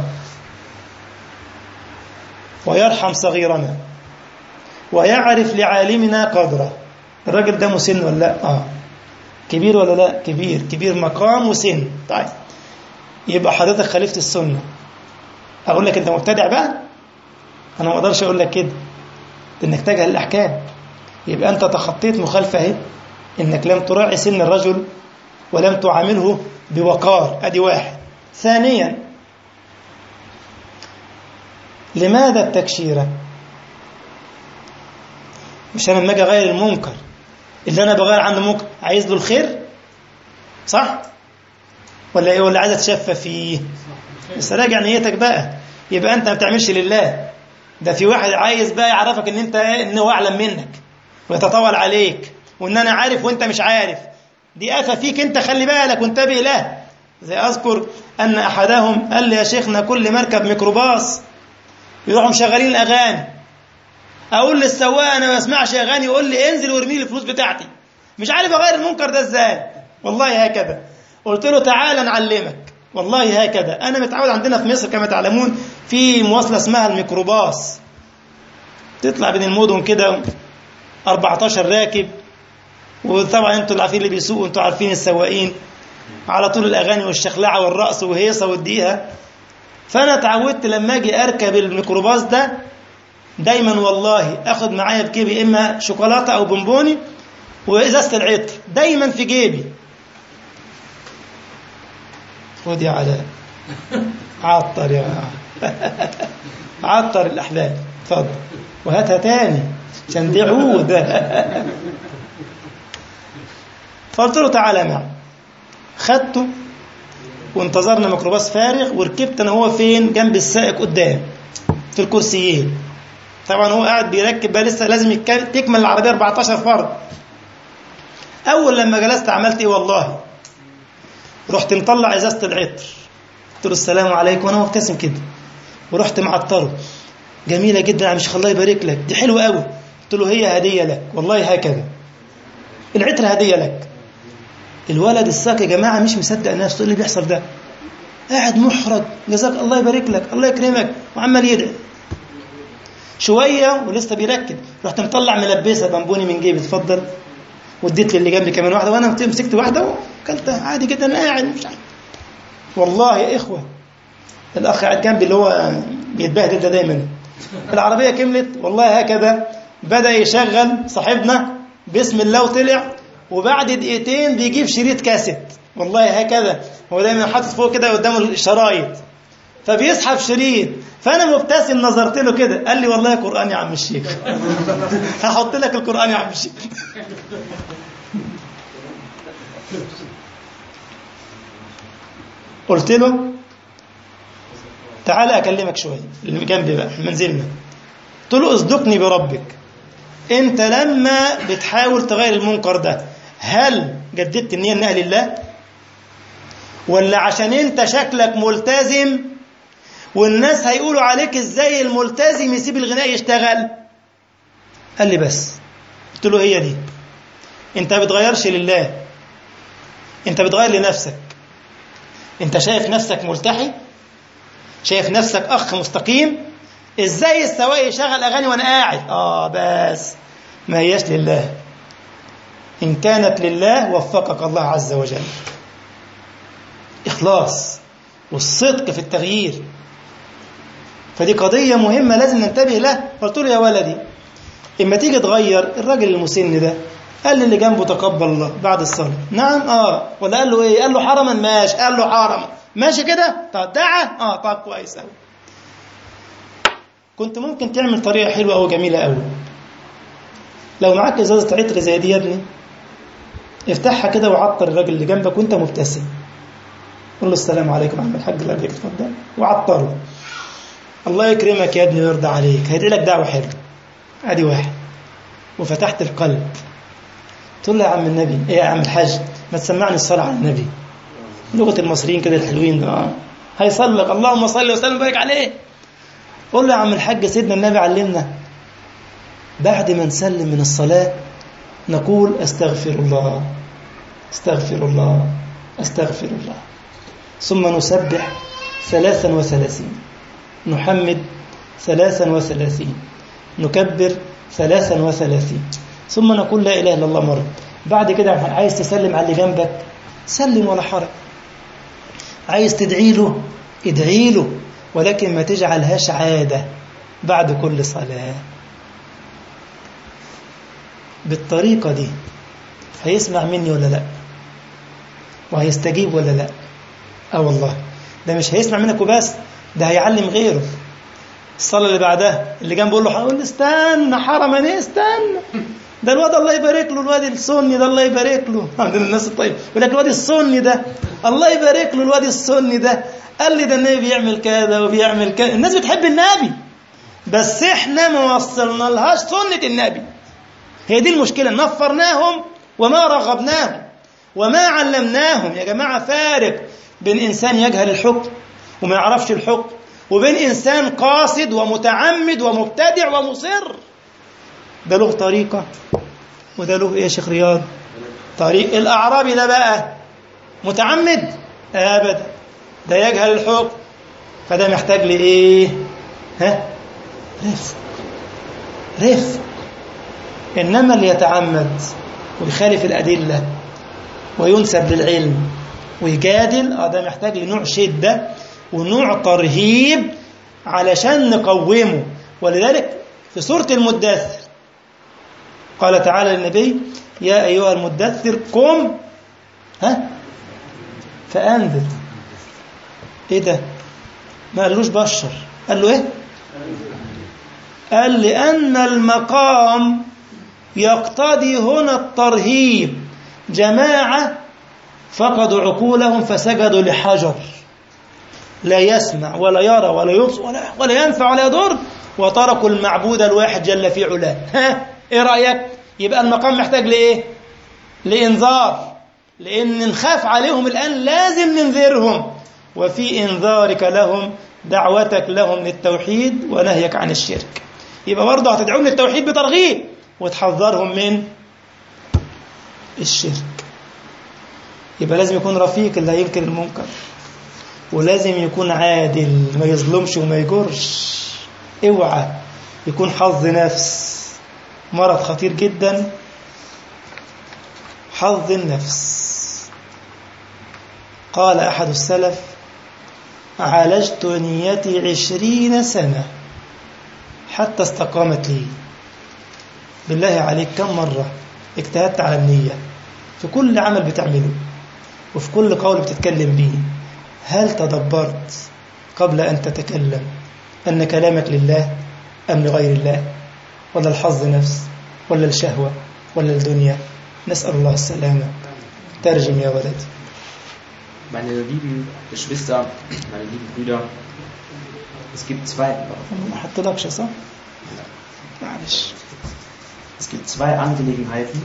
ويرحم صغيرنا ويعرف لعالمنا قدره. الراجل ده مسن ولا لا؟ كبير ولا لا؟ كبير مقام وسن. طيب يبقى حضرتك خالفت السنة. أقول لك أنت مبتدع بقى؟ أنا ما أقدرش أقول لك كده، إنك تجهل الأحكام. يبقى أنت تخطيت مخالفة اهي، إنك لم تراعي سن الرجل ولم تعامله بوقار. أدي واحد. ثانيا لماذا التكشيرة؟ مش أنا لما أجي أغير المنكر اللي أنا بغير عنه منكر عايز له الخير، صح؟ ولا إيه؟ ولا عايز أتشفى فيه؟ بس راجع نيتك بقى. يبقى أنت ما بتعملش لله، ده في واحد عايز بقى يعرفك إن أنت إنه أعلم منك ويتطاول عليك وإن أنا عارف وأنت مش عارف. دي آفة فيك أنت، خلي بالك وانتبه له. زي أذكر أن أحدهم قال لي يا شيخنا كل مركب ميكروباص يروحوا مشغلين الأغاني، أقول للسواق أنا ما بسمعش أغاني، يقول لي انزل وارمي لي الفلوس بتاعتي. مش عارف أغير المنكر ده إزاي، والله هكذا. قلت له تعالى نعلمك، والله هكذا. أنا متعود عندنا في مصر كما تعلمون في مواصلة اسمها الميكروباص، تطلع بين المدن كده 14 راكب، وطبعا انتوا اللي عارفين اللي بيسوقوا، انتوا عارفين السواقين، على طول الأغاني والشخلعة والرقص وهيصة والدقيقة. فأنا اتعودت لما أجي أركب الميكروباص ده دايما والله أخذ معايا بجيبي إما شوكولاتة أو بونبوني وإزازة العطر دايما في جيبي. خد يا علاء، عطر يا عطر الأحلام، اتفضل وهاتها تاني عشان دي عود. فقلت له تعالى معي، خدته وانتظرنا ميكروباص فارغ، وركبت انا هو فين؟ جنب السائق قدام في الكرسيين. طبعا هو قاعد بيركب بقى، لسه لازم تكمل العربيه 14 فرد. اول لما جلست عملت ايه والله؟ رحت مطلع ازازه العطر، قلت له السلام عليكم وانا مبتسم كده، ورحت معطره. جميله جدا يا شيخ، الله يبارك لك، دي حلوه قوي. قلت له هي هديه لك، والله هكذا العطر هديه لك. الولد الساق يا جماعه مش مصدق نفسه، ايه اللي بيحصل ده؟ قاعد محرج، جزاك الله يبارك لك، الله يكرمك، وعمال يدعي. شويه ولسه بيركب، رحت مطلع ملبسه بونبوني من جيبي، اتفضل، واديت للي جنبي كمان واحده، وانا مسكت واحده وكلتها عادي جدا، قاعد مش عارف. والله يا اخوه الاخ قاعد جنبي اللي هو بيتبهدل ده دايما، العربيه كملت والله هكذا، بدا يشغل صاحبنا بسم الله وطلع، وبعد دقيقتين بيجيب شريط كاسيت، والله هكذا هو دايما حاطط فوق كده قدامه الشرايط، فبيسحب شريط. فانا مبتسم نظرت له كده، قال لي والله قرآن يا عم الشيخ. هحط لك القرآن يا عم الشيخ. قلت له تعالى اكلمك شويه، اللي جنبي بقى منزلنا. قلت له اصدقني بربك، انت لما بتحاول تغير المنكر ده هل جددت النية انها لله، ولا عشان انت شكلك ملتزم والناس هيقولوا عليك ازاي الملتزم يسيب الغناء يشتغل؟ قال لي بس. قلت له هي دي، انت بتغيرش لله، انت بتغير لنفسك. انت شايف نفسك ملتحي، شايف نفسك اخ مستقيم، ازاي السواق يشغل اغاني وانا قاعد؟ بس ما هياش لله. ان كانت لله وفقك الله عز وجل. اخلاص والصدق في التغيير، فدي قضية مهمة لازم ننتبه لها. قلت له يا ولدي اما تيجي تغير، الراجل المسن ده قال لي اللي جنبه تقبل الله بعد الصلاة، نعم ولا قال له ايه؟ قال له حرما، ماشي، قال له حرما، ماشي كده، طب دعا، طب كويس قوي. كنت ممكن تعمل طريقة حلوة أو جميلة قوي. لو معاك إزازة عطر زي دي يا ابني، افتحها كده وعطر الراجل اللي جنبك وانت مبتسم، قل له السلام عليكم عم الحاج، الله يبارك، اتفضل، وعطره، الله يكرمك يا ابني ويرضى عليك، هيدعي لك دعوة حلوة. ادي واحد، وفتحت القلب. تقول له يا عم النبي، ايه يا عم الحاج، ما تسمعني الصلاة على النبي، لغة المصريين كده الحلوين ده، هيصلك اللهم صل وسلم وبارك عليه. قل له يا عم الحاج سيدنا النبي علمنا بعد ما نسلم من الصلاة نقول استغفر الله استغفر الله استغفر الله، ثم نسبح 33، نحمد 33، نكبر 33، ثم نقول لا إله إلا الله مرة. بعد كده عايز تسلم على اللي جنبك سلم ولا حرج، عايز تدعي له ادعي له، ولكن ما تجعلهاش عادة بعد كل صلاة. بالطريقة دي هيسمع مني ولا لا؟ وهيستجيب ولا لا؟ والله ده مش هيسمع منك وبس، ده هيعلم غيره. الصلاة اللي بعدها اللي جنبه يقول له هقول استنى حرما، ايه استنى، ده الواد الله يبارك له، الواد السني ده الله يبارك له، عندنا الناس الطيب يقول لك الواد السني ده الله يبارك له، الواد السني ده قال لي ده النبي بيعمل كذا وبيعمل كذا. الناس بتحب النبي بس احنا ما وصلنا لهاش سنة النبي، هي دي المشكلة. نفرناهم وما رغبناهم وما علمناهم. يا جماعة فارق بين إنسان يجهل الحكم وما يعرفش الحكم، وبين إنسان قاصد ومتعمد ومبتدع ومصر. ده له طريقة وده له إيه يا شيخ رياض؟ الطريق. الأعرابي ده بقى متعمد؟ أبدا، ده يجهل الحكم، فده محتاج لإيه؟ رفق. إنما اللي يتعمد ويخالف الأدلة وينسب للعلم ويجادل، ده محتاج لنوع شدة ونوع ترهيب علشان نقومه. ولذلك في سورة المدثر قال تعالى للنبي: يا أيها المدثر قم فأنذر. إيه ده؟ ما قالوش بشر، قال له إيه؟ قال لأن المقام يقتضي هنا الترهيب. جماعة فقدوا عقولهم فسجدوا لحجر لا يسمع ولا يرى ولا يبصر ولا ينفع ولا يضر، وتركوا المعبود الواحد جل في علاه. ايه رأيك؟ يبقى المقام محتاج لإيه؟ لإنذار، لأن نخاف عليهم الآن لازم ننذرهم، وفي إنذارك لهم دعوتك لهم للتوحيد ونهيك عن الشرك. يبقى برضه هتدعوهم للتوحيد بترغيب وتحذرهم من الشرك. يبقى لازم يكون رفيق اللي هينكر المنكر، ولازم يكون عادل، ما يظلمش وما يجرش. اوعى يكون حظ نفس، مرض خطير جدا حظ النفس. قال أحد السلف: عالجت نيتي 20 سنة حتى استقامت لي. بالله عليك كم مرة اجتهدت على النية في كل عمل بتعمله وفي كل قول بتتكلم به؟ هل تدبرت قبل أن تتكلم أن كلامك لله أم لغير الله، ولا الحظ نفس، ولا الشهوة، ولا الدنيا؟ نسأل الله السلامة. ترجم يا ولدي. Meine lieben Geschwister, meine lieben Brüder, es gibt zwei Angelegenheiten,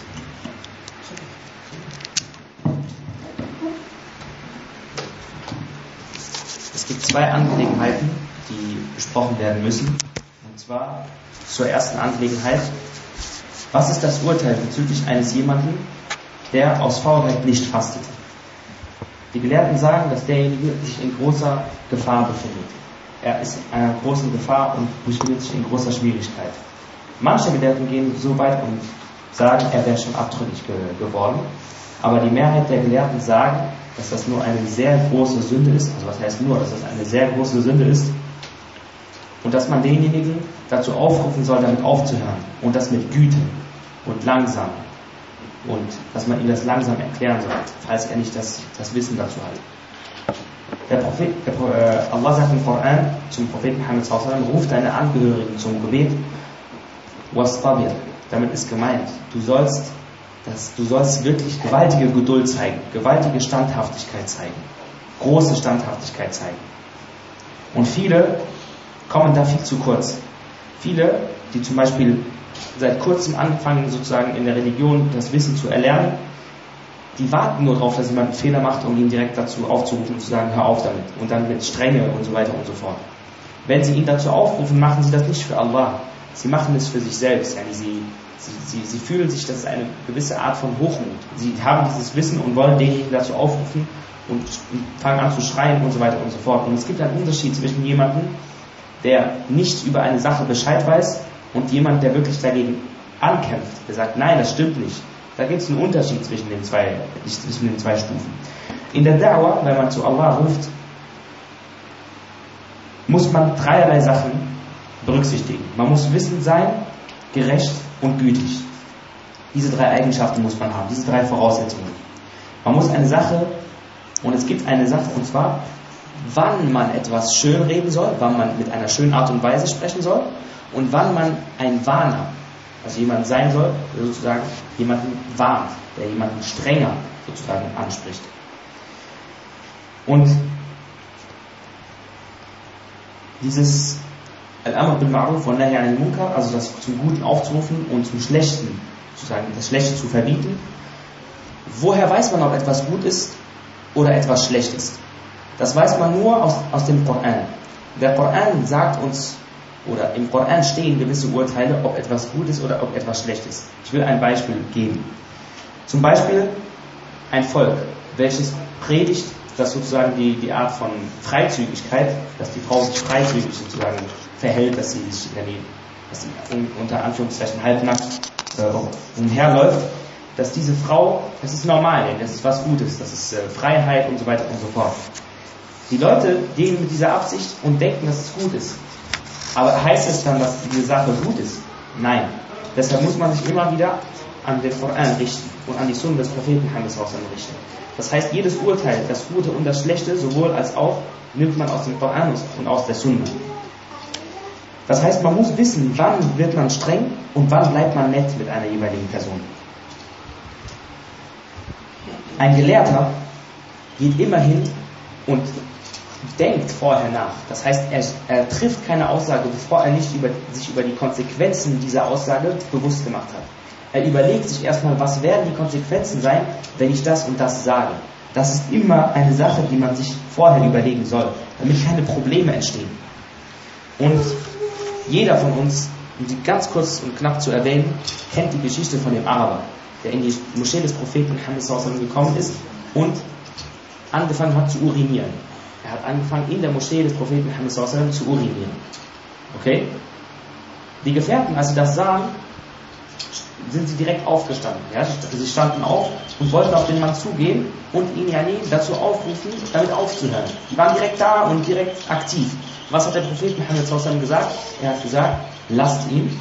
die besprochen werden müssen. Und zwar zur ersten Angelegenheit: Was ist das Urteil bezüglich eines jemanden, der aus Faulheit nicht fastet? Die Gelehrten sagen, dass derjenige sich in großer Gefahr befindet. Er ist in einer großen Gefahr und befindet sich in großer Schwierigkeit. Manche Gelehrten gehen so weit und sagen, er wäre schon abtrünnig geworden. Aber die Mehrheit der Gelehrten sagen, dass das nur eine sehr große Sünde ist. Also was heißt nur, dass das eine sehr große Sünde ist. Und dass man denjenigen dazu aufrufen soll, damit aufzuhören. Und das mit Güte und langsam. Und dass man ihm das langsam erklären soll, falls er nicht das Wissen dazu hat. Allah sagt im Koran zum Propheten Muhammad sallallahu alaihi wasallam: Ruf deine Angehörigen zum Gebet. Wastabir. Damit ist gemeint, du sollst wirklich gewaltige Geduld zeigen, gewaltige Standhaftigkeit zeigen, große Standhaftigkeit zeigen. Und viele kommen da viel zu kurz. Viele, die zum Beispiel seit kurzem anfangen, sozusagen in der Religion das Wissen zu erlernen, die warten nur darauf, dass jemand einen Fehler macht, um ihn direkt dazu aufzurufen und zu sagen, hör auf damit. Und dann mit Strenge und so weiter und so fort. Wenn sie ihn dazu aufrufen, machen sie das nicht für Allah. Sie machen es für sich selbst. Sie fühlen sich, das ist eine gewisse Art von Hochmut. Sie haben dieses Wissen und wollen denjenigen dazu aufrufen und fangen an zu schreien und so weiter und so fort. Und es gibt einen Unterschied zwischen jemandem, der nicht über eine Sache Bescheid weiß, und jemand, der wirklich dagegen ankämpft, der sagt, nein, das stimmt nicht. Da gibt es einen Unterschied zwischen den zwei Stufen. In der Da'wah, wenn man zu Allah ruft, muss man dreierlei Sachen berücksichtigen. Man muss wissend sein, gerecht und gütig. Diese drei Eigenschaften muss man haben, diese drei Voraussetzungen. Man muss eine Sache, und es gibt eine Sache, und zwar, wann man etwas schön reden soll, wann man mit einer schönen Art und Weise sprechen soll, und wann man ein Warner, also jemand sein soll, der sozusagen jemanden warnt, der jemanden strenger sozusagen anspricht. Und dieses Al-Amr bil Ma'ruf wa Nahy 'anil Munkar, also das zum Guten aufzurufen und zum Schlechten, sozusagen das Schlechte zu verbieten. Woher weiß man, ob etwas gut ist oder etwas schlecht ist? Das weiß man nur aus dem Koran. Der Koran sagt uns, oder im Koran stehen gewisse Urteile, ob etwas gut ist oder ob etwas schlecht ist. Ich will ein Beispiel geben. Zum Beispiel ein Volk, welches predigt, dass sozusagen die Art von Freizügigkeit, dass die Frau sich freizügig sozusagen verhält, dass sie unter Anführungszeichen halbnackt umherläuft, dass diese Frau, das ist normal, das ist was Gutes, das ist Freiheit und so weiter und so fort. Die Leute gehen mit dieser Absicht und denken, dass es gut ist. Aber heißt es dann, dass diese Sache gut ist? Nein. Deshalb muss man sich immer wieder an den Koran richten und an die Sunna des Propheten Muhammad richten. Das heißt, jedes Urteil, das Gute und das Schlechte, sowohl als auch, nimmt man aus dem Koran und aus der Sunna. Das heißt, man muss wissen, wann wird man streng und wann bleibt man nett mit einer jeweiligen Person. Ein Gelehrter geht immer hin und denkt vorher nach. Das heißt, er trifft keine Aussage, bevor er nicht sich über die Konsequenzen dieser Aussage bewusst gemacht hat. Er überlegt sich erstmal, was werden die Konsequenzen sein, wenn ich das und das sage. Das ist immer eine Sache, die man sich vorher überlegen soll, damit keine Probleme entstehen. Und jeder von uns, um sie ganz kurz und knapp zu erwähnen, kennt die Geschichte von dem Araber, der in die Moschee des Propheten Muhammad gekommen ist und angefangen hat zu urinieren. Er hat angefangen, in der Moschee des Propheten Muhammad zu urinieren. Okay? Die Gefährten, als sie das sahen, sind sie direkt aufgestanden. Ja? Sie standen auf und wollten auf den Mann zugehen und ihn dazu aufrufen, damit aufzuhören. Die waren direkt da und direkt aktiv. Was hat der Prophet Muhammad gesagt? Er hat gesagt, lasst ihn,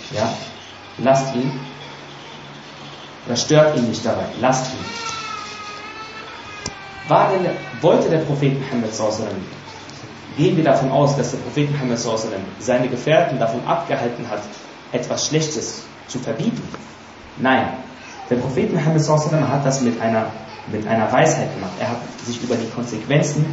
oder stört ihn nicht dabei, lasst ihn. Wollte der Prophet Muhammad, gehen wir davon aus, dass der Prophet Muhammad seine Gefährten davon abgehalten hat, etwas Schlechtes zu verbieten? Nein. Der Prophet Muhammad hat das mit einer Weisheit gemacht. Er hat sich über die Konsequenzen,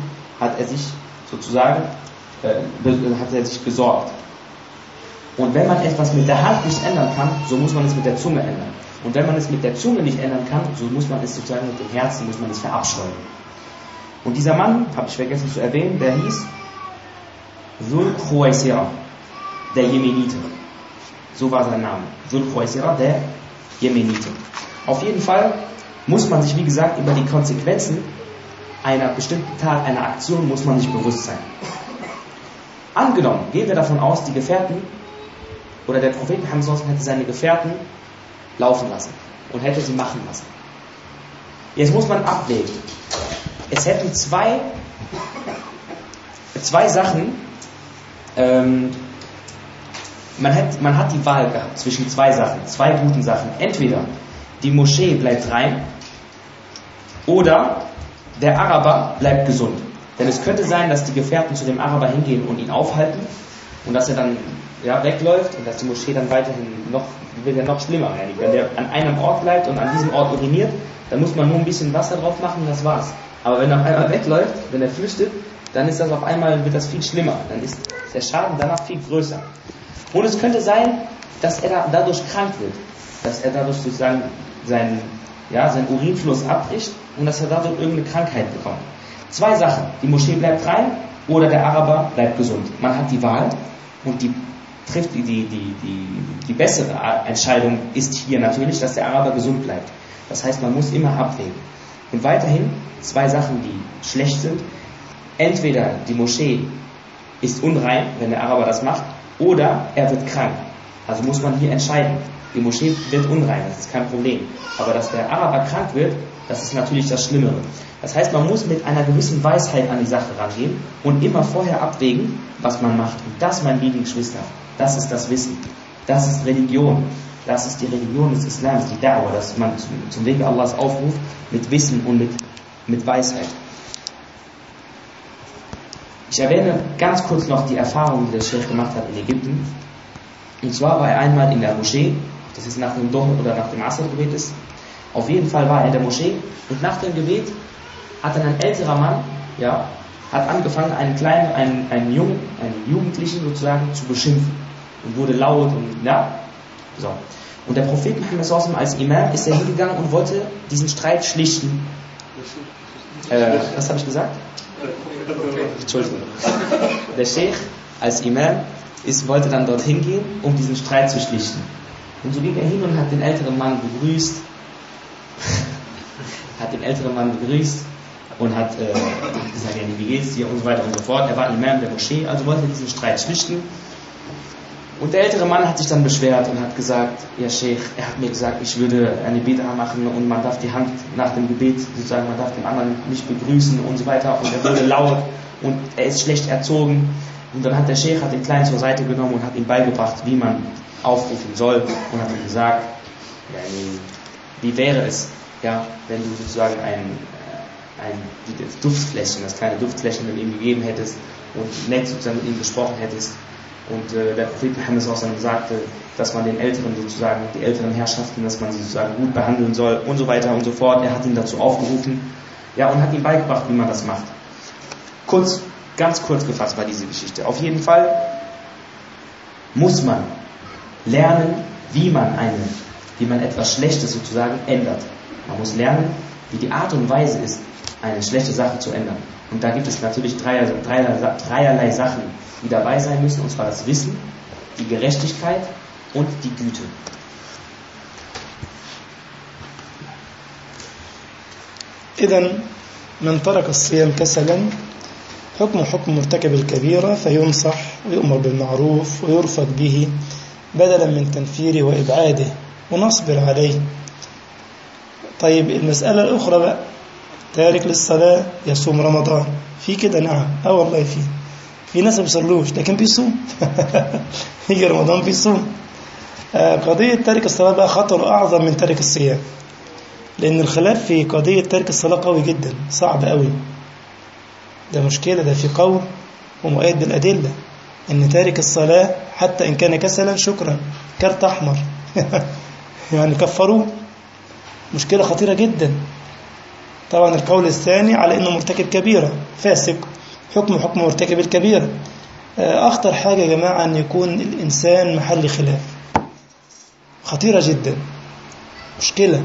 gesorgt. Und wenn man etwas mit der Hand nicht ändern kann, so muss man es mit der Zunge ändern. Und wenn man es mit der Zunge nicht ändern kann, so muss man es sozusagen mit dem Herzen, muss man es verabscheuen. Und dieser Mann, habe ich vergessen zu erwähnen, der hieß Dhul Khuwaisira, der Jemenite. So war sein Name. Dhul Khuwaisira, der Jemenite. Auf jeden Fall muss man sich, wie gesagt, über die Konsequenzen einer bestimmten Tat, einer Aktion, muss man sich bewusst sein. Angenommen, gehen wir davon aus, die Gefährten oder der Prophet Muhammad hätte seine Gefährten laufen lassen und hätte sie machen lassen. Jetzt muss man abwägen. Es hätten zwei Sachen, man hat die Wahl gehabt zwischen zwei Sachen, zwei guten Sachen. Entweder die Moschee bleibt rein oder der Araber bleibt gesund. Denn es könnte sein, dass die Gefährten zu dem Araber hingehen und ihn aufhalten und dass er dann wegläuft und dass die Moschee dann weiterhin wird noch schlimmer. Wenn der an einem Ort bleibt und an diesem Ort uriniert, dann muss man nur ein bisschen Wasser drauf machen und das war's. Aber wenn er auf einmal wegläuft, wenn er flüchtet, dann wird das viel schlimmer. Dann ist der Schaden danach viel größer. Und es könnte sein, dass er dadurch krank wird, dass er dadurch sozusagen seinen Urinfluss abbricht und dass er dadurch irgendeine Krankheit bekommt. Zwei Sachen, die Moschee bleibt rein oder der Araber bleibt gesund. Man hat die Wahl und die bessere Entscheidung ist hier natürlich, dass der Araber gesund bleibt. Das heißt, man muss immer abwägen. Und weiterhin zwei Sachen, die schlecht sind. Entweder die Moschee ist unrein, wenn der Araber das macht, oder er wird krank. Also muss man hier entscheiden. Die Moschee wird unrein, das ist kein Problem. Aber dass der Araber krank wird, das ist natürlich das Schlimmere. Das heißt, man muss mit einer gewissen Weisheit an die Sache rangehen und immer vorher abwägen, was man macht. Und das, meine lieben Geschwister, das ist das Wissen. Das ist Religion. Das ist die Religion des Islams, die Da'wah, dass man zum Wege Allahs aufruft mit Wissen und mit Weisheit. Ich erwähne ganz kurz noch die Erfahrung, die der Sheikh gemacht hat in Ägypten. Und zwar war er einmal in der Moschee, das ist nach dem Dhuhr oder nach dem Asr-Gebet ist. Auf jeden Fall war er in der Moschee und nach dem Gebet hat dann ein älterer Mann, hat angefangen, einen Jugendlichen sozusagen zu beschimpfen und wurde laut und so. Und der Prophet Muhammad als Imam ist er hingegangen und wollte diesen Streit schlichten. Was habe ich gesagt? Entschuldigung. Der Sheikh als Imam wollte dann dorthin gehen, um diesen Streit zu schlichten. Und so ging er hin und hat den älteren Mann begrüßt hat den älteren Mann begrüßt und hat gesagt, ja, wie geht's dir und so weiter und so fort. Er war Imam der Moschee, also wollte er diesen Streit schlichten. Und der ältere Mann hat sich dann beschwert und hat gesagt, ja Sheikh, er hat mir gesagt, ich würde eine Bid'a machen und man darf die Hand nach dem Gebet, sozusagen, man darf den anderen nicht begrüßen und so weiter. Und er wurde laut und er ist schlecht erzogen. Und dann hat der Sheikh den Kleinen zur Seite genommen und hat ihm beigebracht, wie man aufrufen soll und hat ihm gesagt, ja, wie wäre es, ja, wenn du sozusagen das kleine Duftfläschchen mit ihm gegeben hättest und nett sozusagen mit ihm gesprochen hättest. Und der Prophet Muhammad sagte, dass man den Älteren sozusagen, die älteren Herrschaften, dass man sie sozusagen gut behandeln soll und so weiter und so fort. Er hat ihn dazu aufgerufen, ja, und hat ihm beigebracht, wie man das macht. Ganz kurz gefasst war diese Geschichte. Auf jeden Fall muss man lernen, wie man etwas Schlechtes sozusagen ändert. Man muss lernen, wie die Art und Weise ist, eine schlechte Sache zu ändern. Und da gibt es natürlich dreierlei Sachen, die dabei sein müssen, und zwar das Wissen, die Gerechtigkeit und die Güte. إذن من ترك الصيام كسلا حكم مرتكب الكبيرة فينصح ويؤمر بالمعروف ويرفق به بدلا من تنفيره وإبعاده ونصبر عليه. طيب المسألة الأخرى بقى، تارك للصلاة يصوم رمضان، في كده؟ نعم، والله في ناس ما بيصلوش لكن بيصوم يجي رمضان بيصوم. قضية تارك الصلاة بقى خطر أعظم من تارك الصيام، لأن الخلاف في قضية تارك الصلاة قوي جدا، صعب قوي، ده مشكلة، ده في قول ومؤيد بالأدلة إن تارك الصلاة حتى إن كان كسلا شكرا كارت أحمر يعني كفروه، مشكلة خطيرة جدا. طبعا القول الثاني على إنه مرتكب كبيرة فاسق، حكم مرتكب الكبيرة. أخطر حاجة يا جماعة أن يكون الإنسان محل خلاف، خطيرة جدا، مشكلة.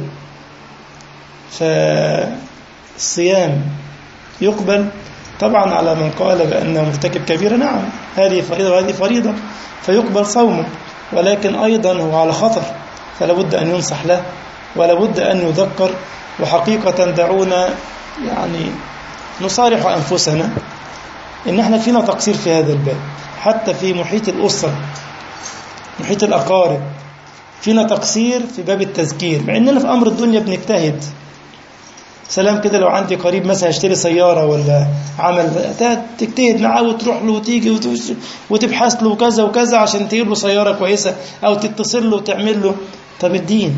فالصيام يقبل طبعا على من قال بأنه مرتكب كبيرة، نعم، هذه فريضة وهذه فريضة فيقبل صومه، ولكن أيضا هو على خطر، فلا بد أن ينصح له ولا بد أن يذكر. وحقيقة دعونا يعني نصارح أنفسنا إن احنا فينا تقصير في هذا الباب، حتى في محيط الأسرة، محيط الأقارب، فينا تقصير في باب التذكير، مع إننا في أمر الدنيا بنجتهد. سلام كده لو عندي قريب مثلا يشتري سيارة ولا عمل، تجتهد معاه وتروح له وتيجي وتبحث له وكذا وكذا عشان تجيب له سيارة كويسة، أو تتصل له وتعمل له. طب الدين،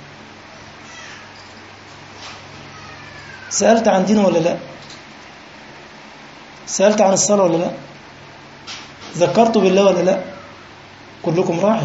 سألت عن دين ولا لا؟ سألت عن الصلاة ولا لا؟ ذكرت بالله ولا لا؟ كلكم راع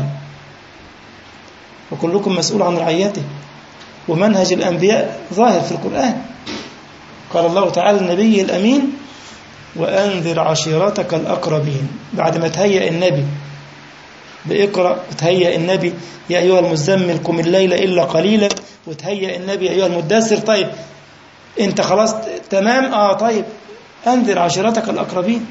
وكلكم مسؤول عن رعيته، ومنهج الأنبياء ظاهر في القرآن. قال الله تعالى النبي الأمين وأنذر عشيرتك الأقربين، بعد ما تهيأ النبي بإقرأ وتهيأ النبي يا أيها المزمل قم الليل إلا قليلا، وتهيأ النبي يا أيها المدثر. طيب أنت خلاص تمام؟ طيب أنذر عشيرتك الأقربين،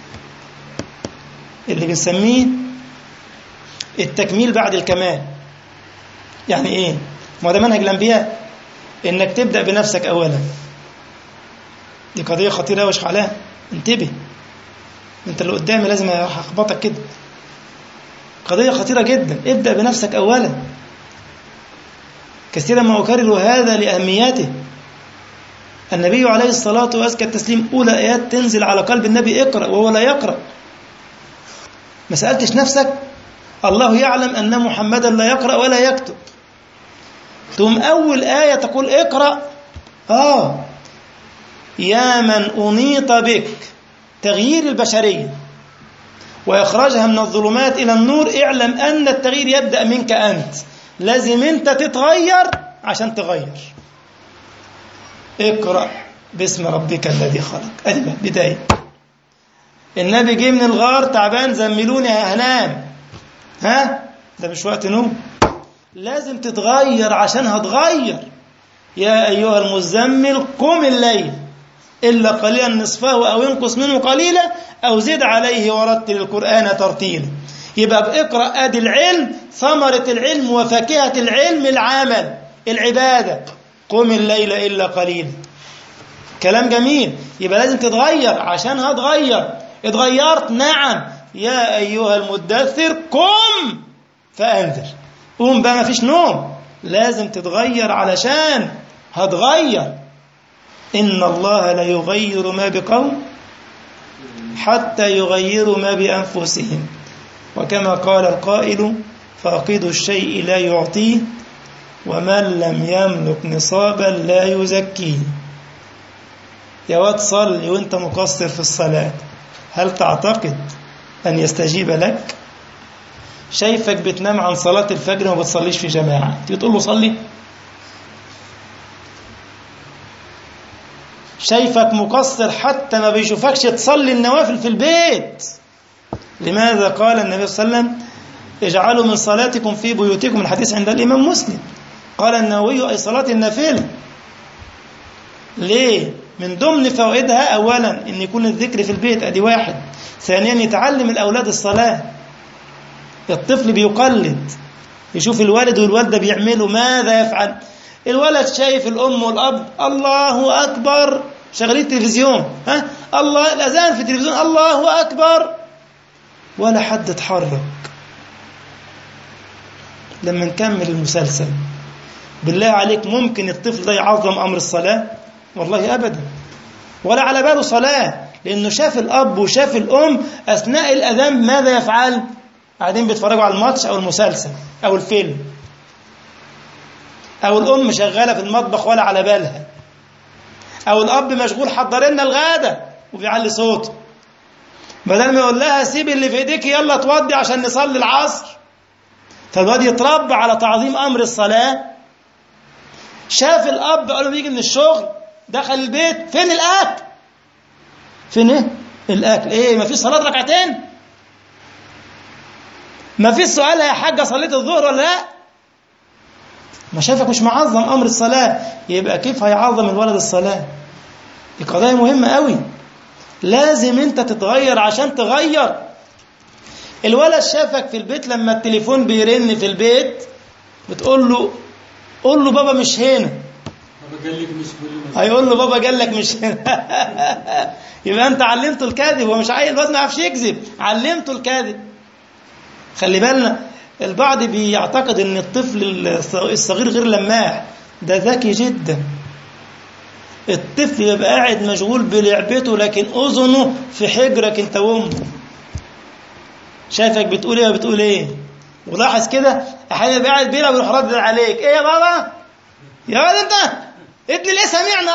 اللي بنسميه التكميل بعد الكمال. يعني إيه؟ ما ده منهج الأنبياء، إنك تبدأ بنفسك أولا. دي قضية خطيرة وش عليها، انتبه، أنت اللي قدامي لازم أخبطك كده، قضية خطيرة جدا. ابدأ بنفسك أولا، كثيرا ما أكرر هذا لأهميته. النبي عليه الصلاة وأزكى التسليم أولى آيات تنزل على قلب النبي اقرأ، وهو لا يقرأ. ما سألتش نفسك؟ الله يعلم أن محمدا لا يقرأ ولا يكتب، ثم أول آية تقول اقرأ. يا من أنيط بك تغيير البشرية وإخراجها من الظلمات إلى النور، اعلم أن التغيير يبدأ منك أنت، لازم أنت تتغير عشان تغير. اقرأ باسم ربك الذي خلق، أدي بداية. النبي جه من الغار تعبان، زملوني هنام، ده مش وقت نوم، لازم تتغير عشان هتغير. يا أيها المزمل قم الليل إلا قليلا نصفه أو انقص منه قليلا أو زد عليه ورتل القرآن ترتيلا. يبقى بإقرأ أدي العلم، ثمرة العلم وفاكهة العلم العمل، العبادة، قم الليل إلا قليل. كلام جميل. يبقى لازم تتغير. عشان هتغير. اتغيرت؟ نعم. يا أيها المدثر قم فأنذر. قوم بقى، ما فيش نوم، لازم تتغير علشان هتغير. إن الله لا يغير ما بقوم حتى يغيروا ما بأنفسهم، وكما قال القائل فاقد الشيء لا يعطيه، ومن لم يملك نصابا لا يزكيه. يا واد صلي وانت مقصر في الصلاة، هل تعتقد أن يستجيب لك؟ شايفك بتنام عن صلاة الفجر وما بتصليش في جماعة، تقول له صلي؟ شايفك مقصر حتى ما بيشوفكش تصلي النوافل في البيت. لماذا قال النبي صلى الله عليه وسلم اجعلوا من صلاتكم في بيوتكم؟ الحديث عند الإمام مسلم. قال النووي أي صلاة النافلة. ليه؟ من ضمن فوائدها أولا أن يكون الذكر في البيت، أدي واحد. ثانيا يتعلم الأولاد الصلاة. الطفل بيقلد، يشوف الوالد والوالدة بيعملوا ماذا يفعل. الولد شايف الأم والأب الله أكبر شغالين التلفزيون، الله الأذان في التلفزيون الله أكبر، ولا حد اتحرك. لما نكمل المسلسل بالله عليك ممكن الطفل ده يعظم أمر الصلاة؟ والله أبدا، ولا على باله صلاة، لأنه شاف الأب وشاف الأم أثناء الأذان ماذا يفعل؟ قاعدين بيتفرجوا على الماتش أو المسلسل أو الفيلم، أو الأم شغالة في المطبخ ولا على بالها، أو الأب مشغول حضر لنا الغادة وبيعلي صوته، بدل ما يقول لها سيبي اللي في ايديك يلا تودي عشان نصلي العصر. فالواد يتربى على تعظيم أمر الصلاة. شاف الأب قال له بيجي من الشغل دخل البيت فين الأكل؟ فين إيه؟ الأكل إيه؟ ما في صلاة ركعتين؟ ما في السؤال يا حاجة صليت الظهر ولا لا؟ ما شافك مش معظم أمر الصلاة، يبقى كيف هيعظم الولد الصلاة؟ دي قضايا مهمة قوي، لازم انت تتغير عشان تغير. الولد شافك في البيت لما التليفون بيرن في البيت بتقول له قول له بابا مش هنا، هيقول له بابا قال لك مش هنا. يبقى انت علمته الكاذب، هو مش عايز، الواد ما يعرفش يكذب، علمته الكاذب. خلي بالنا، البعض بيعتقد ان الطفل الصغير غير لماح، ده ذكي جدا. الطفل يبقى قاعد مشغول بلعبته لكن اذنه في حجرك انت وامه، شايفك بتقول ايه وبتقول ايه. ولاحظ كده احيانا يبقى قاعد بيلعب ويروح رد عليك، ايه يا بابا يا ولد انت ابني ليه سامعنا؟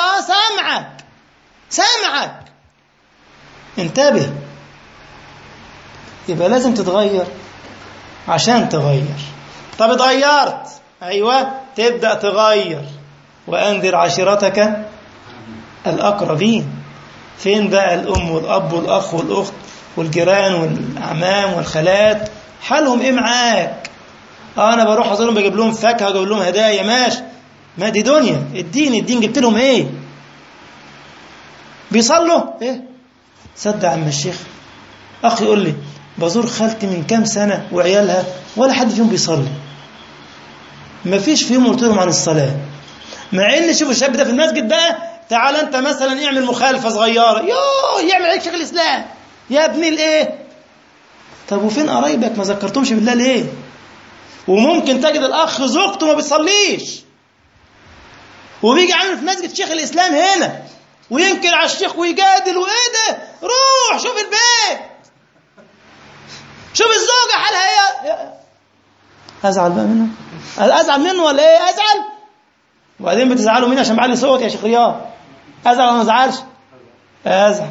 سامعك انتبه. يبقى لازم تتغير عشان تغير. طب اتغيرت، ايوه تبدأ تغير. وانذر عشيرتك الأقربين. فين بقى الأم والأب والأخ والأخت والجيران والأعمام والخالات؟ حالهم إيه معاك؟ أنا بروح أزورهم بجيب لهم فاكهة وجيب لهم هدايا، ماشي، ما دي دنيا. الدين جبت لهم إيه؟ بيصلوا إيه؟ صدق عم الشيخ أخي يقول لي بزور خالتي من كام سنة وعيالها ولا حد فيهم بيصلي، ما فيش فيهم قلت لهم عن الصلاة. مع إن شوف الشاب ده في المسجد بقى، تعال انت مثلا يعمل مخالفة صغيرة يعمل عليك شيخ الإسلام يا ابني الايه. طب وفين قرايبك؟ ما ذكرتهمش بالله ليه؟ وممكن تجد الأخ زوجته ما بتصليش وبيجي عامل في مسجد شيخ الإسلام هنا وينكر على الشيخ ويجادل، وايه ده؟ روح شوف البيت، شوف الزوجة حالها ايه. ازعل بقى منه؟ ازعل منه ولا ايه؟ ازعل. وبعدين بتزعلوا مني عشان معلي صوت يا شيخ رياض؟ ازعل ولا ما ازعلش؟ ازعل.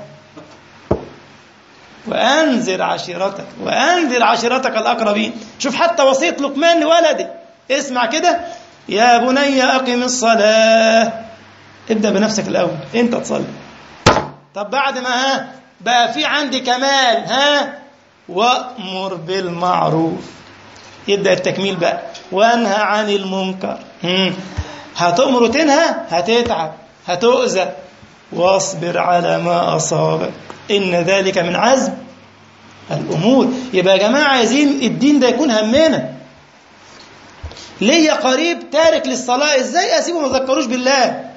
وانذر عشيرتك الاقربين. شوف حتى وصية لقمان لولده، اسمع كده، يا بني اقم الصلاة. ابدأ بنفسك الاول، انت تصلي. طب بعد ما بقى في عندي كمال، وأمر بالمعروف. يبدأ التكميل بقى، وانهى عن المنكر. هتؤمر وتنهى، هتتعب، هتؤذى، واصبر على ما أصابك إن ذلك من عزم الأمور. يبقى يا جماعة عايزين الدين ده يكون همنا. ليا قريب تارك للصلاة، ازاي اسيبه ما ذكروش بالله؟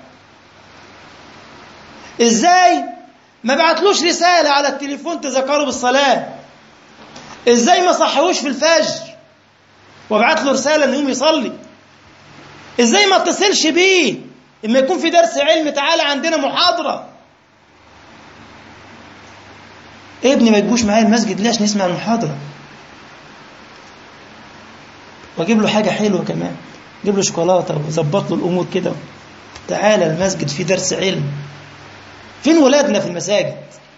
ازاي ما بعتلوش رسالة على التليفون تذكره بالصلاة؟ ازاي ما صحوش في الفجر وابعت له رسالة انه يقوم يصلي؟ ازاي ما اتصلش بيه اما يكون في درس علم، تعالى عندنا محاضرة؟ ابني ما يجوش معايا المسجد ليش نسمع المحاضرة؟ واجيب له حاجة حلوة كمان، اجيب له شوكولاتة وظبط له الامور كده، تعالى المسجد في درس علم. فين ولادنا في المساجد؟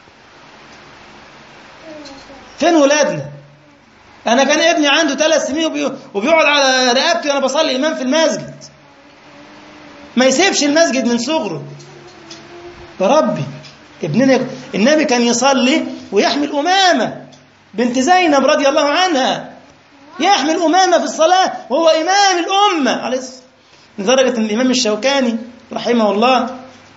فين ولادنا؟ انا كان ابني عنده 3 سنين وبيقعد على رقبتي وانا بصلي امام في المسجد، ما يسيبش المسجد من صغره. بربي ابننا. النبي كان يصلي ويحمل أمامة بنت زينب رضي الله عنها، يحمل أمامة في الصلاة وهو إمام الأمة عليه الصلاة، لدرجة أن الإمام الشوكاني رحمه الله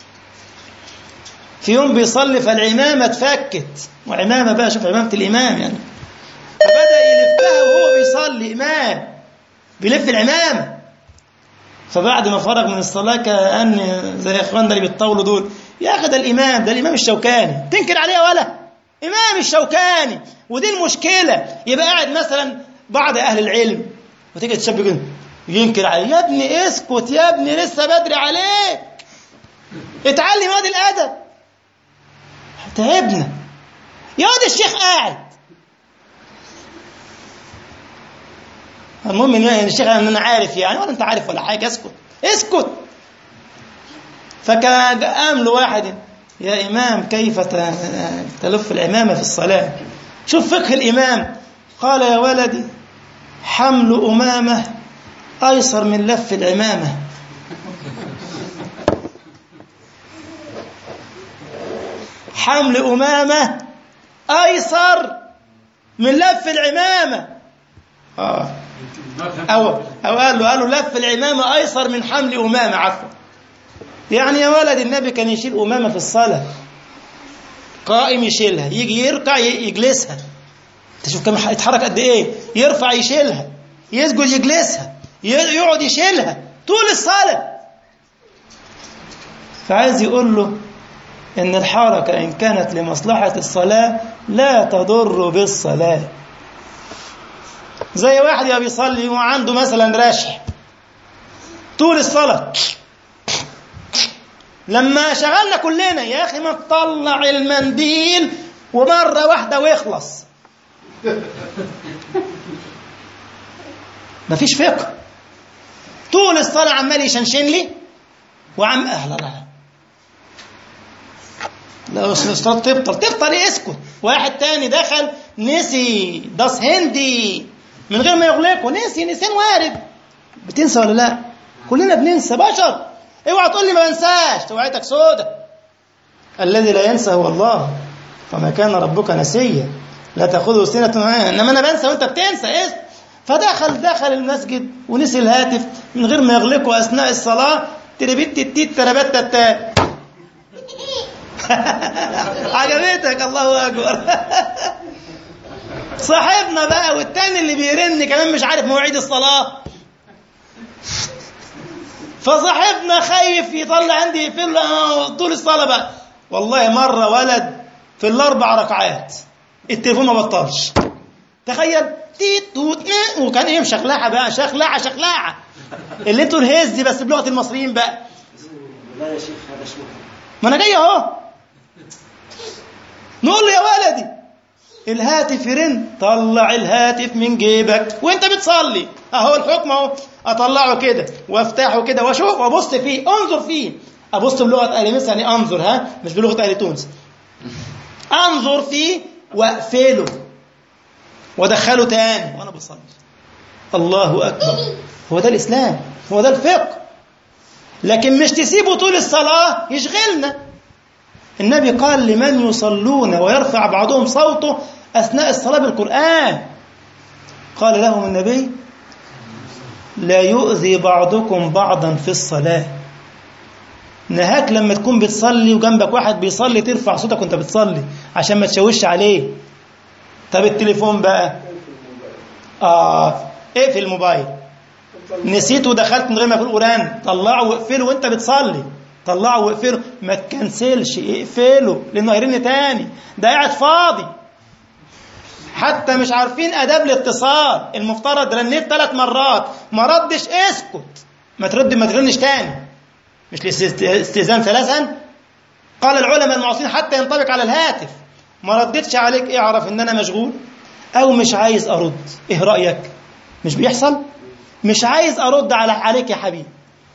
في يوم بيصلي فالعمامة اتفكت، وعمامة بقى شوف عمامة الإمام يعني، فبدأ يلفها وهو بيصلي إمام بيلف العمامة. فبعد ما فرغ من الصلاة كأن زي إخواننا اللي بيتطاولوا دول، يا أخي ده الإمام، ده الإمام الشوكاني تنكر عليه ولا؟ إمام الشوكاني. ودي المشكلة، يبقى قاعد مثلا بعض أهل العلم وتيجي تشبه كده ينكر عليه، يا ابني اسكت يا ابني لسه بدري عليك، اتعلم هذا الأدب. تعبنا يا واد الشيخ قاعد. المهم ان الشيخ انا عارف يعني، ولا انت عارف ولا حاجه، اسكت اسكت. فكان قام له واحد، يا امام كيف تلف العمامه في الصلاه؟ شوف فقه الامام. قال يا ولدي حمل امامه ايسر من لف العمامه. حمل امامه ايسر من لف العمامه. أو قال له لف العمامة أيسر من حمل أمامة. عفوا يعني يا ولد النبي كان يشيل أمامة في الصلاة قائم يشيلها، يجي يركع يجلسها، تشوف كم يتحرك قد إيه، يرفع يشيلها، يسجد يجلسها، يقعد يشيلها طول الصلاة. فعايز يقول له إن الحركة إن كانت لمصلحة الصلاة لا تضر بالصلاة. زي واحد يبقى بيصلي وعنده مثلا رشح طول الصلاة، لما شغلنا كلنا يا أخي ما تطلع المنديل ومرة واحدة ويخلص. مفيش فقه، طول الصلاة عمال يشنشن لي وعم لا الصلاة تبطل ايه، اسكت. واحد تاني دخل نسي داس هندي من غير ما يغلقه، نسيان وارد. بتنسى ولا لا؟ كلنا بننسى، بشر. اوعى تقول لي ما بنساش، توعيتك سودة. الذي لا ينسى هو الله، فما كان ربك نسيا لا تأخذه سنة، انما انا بنسى وانت بتنسى ايه. فدخل المسجد ونسي الهاتف من غير ما يغلقه اثناء الصلاة. تربت التيت تربت التاء. عجبتك؟ الله اكبر. صاحبنا بقى والتاني اللي بيرن كمان مش عارف مواعيد الصلاة، فصاحبنا خايف يطلع عندي في طول الصلاة بقى. والله مرة ولد في ال4 ركعات التليفون ما بطلش، تخيل، تيت توت، وكان ايه مشخلعة بقى، شخلعة اللي انتوا الهز دي بس بلغة المصريين بقى. لا يا شيخ هذا شو، ما انا جاي اهو. نقول له يا ولدي الهاتف يرن، طلع الهاتف من جيبك وانت بتصلي، اهو الحكم اهو، اطلعه كده وافتحه كده واشوف وابص فيه، انظر فيه. ابص بلغه اهل مصر يعني انظر، ها، مش بلغه اهل تونس. انظر فيه واقفله وادخله تاني وانا بصلي. الله اكبر. هو ده الاسلام، هو ده الفقه. لكن مش تسيبه طول الصلاه يشغلنا. النبي قال لمن يصلون ويرفع بعضهم صوته أثناء الصلاة بالقرآن، قال لهم النبي لا يؤذي بعضكم بعضا في الصلاة. نهاك لما تكون بتصلي وجنبك واحد بيصلي ترفع صوتك وانت بتصلي عشان ما تشوش عليه. طب التليفون بقى، اقفل الموبايل. نسيت ودخلت من غير ما يقول قرآن، طلعه واقفله وانت بتصلي، طلعه واقفله، ما تكنسلش، اقفله لانه هيرن تاني، ده قاعد فاضي. حتى مش عارفين اداب الاتصال، المفترض رنيت 3 مرات ما ردش، اسكت، ما ترنش تاني، مش الاستئذان 3. قال العلماء المعاصرين حتى ينطبق على الهاتف، ما ردتش عليك اعرف ان انا مشغول او مش عايز ارد. ايه رأيك؟ مش بيحصل؟ مش عايز ارد عليك يا حبيبي،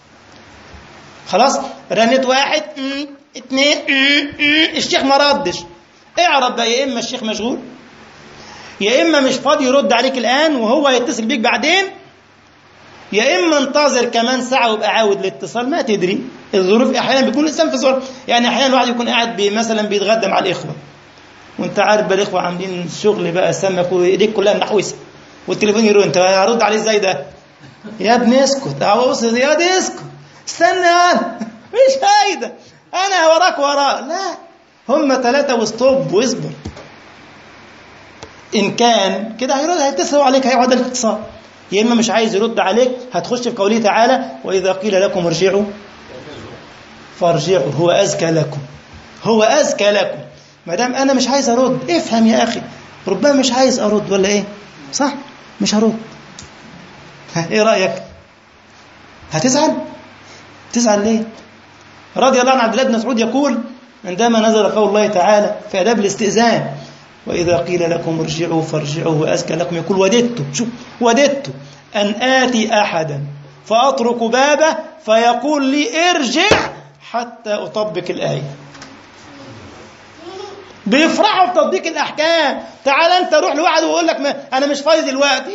خلاص رنيت 1 2 الشيخ ما ردش، اعرف بقى يا اما الشيخ مشغول، يا اما مش فاضي يرد عليك الان وهو يتصل بيك بعدين، يا اما انتظر كمان ساعه وابقى عاود الاتصال، ما تدري الظروف. احيانا بيكون الانسان في ظروف، يعني احيانا الواحد يكون قاعد مثلا بيتغدى مع الاخوه، وانت عارف بقى الاخوه عاملين شغل بقى سمك وايديك كلها منحوسه، والتليفون يرن، انت هرد عليه ازاي ده؟ يا ابني اسكت، بص يا دي اسكت، استنى انا مش فايده، انا وراك لا، هم 3 وستوب واصبر. ان كان كده هيرد، هيتصل عليك، هيقعد الاتصال. يا اما مش عايز يرد عليك، هتخش في قوله تعالى واذا قيل لكم ارجعوا فارجعوا هو ازكى لكم، هو ازكى لكم. ما دام انا مش عايز ارد، افهم يا اخي، ربما مش عايز ارد ولا ايه؟ صح، مش هرد. ايه رايك؟ هتزعل؟ تزعل ليه؟ رضي الله عن عبد الله بن مسعود يقول عندما نزل قول الله تعالى في آداب الاستئذان وإذا قيل لكم ارجعوا فارجعوا وأزكى لكم، يقول وددت أن آتي أحدا فأطرق بابه فيقول لي ارجع حتى أطبق الآية. بيفرحوا بتطبيق الأحكام. تعال أنت روح لواحد ويقول لك أنا مش فاضي دلوقتي،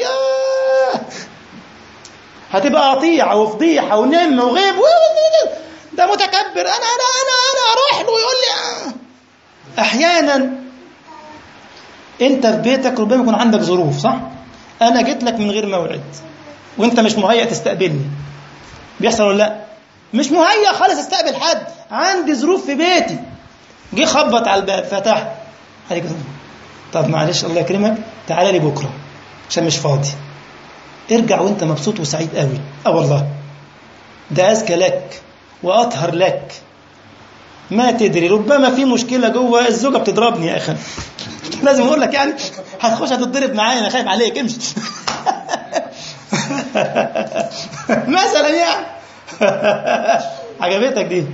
هتبقى قطيعة وفضيحة ونم وغيب، ده متكبر، أنا أروح له ويقول لي أحيانا أنت في بيتك ربما يكون عندك ظروف، صح؟ أنا جيت لك من غير موعد وأنت مش مهيأ تستقبلني، بيحصل ولا لا؟ مش مهيأ خالص استقبل حد، عندي ظروف في بيتي، جه خبط على الباب، فتحت، طب معلش الله يكرمك تعالى لي بكرة عشان مش فاضي. ارجع وانت مبسوط وسعيد قوي، والله ده أزكى لك وأطهر لك. ما تدري ربما في مشكلة جوه، الزوجة بتضربني يا أخي، لازم أقول لك يعني هتخش هتتضرب معايا، أنا خايف عليك، امشي مثلا يعني عجبتك دي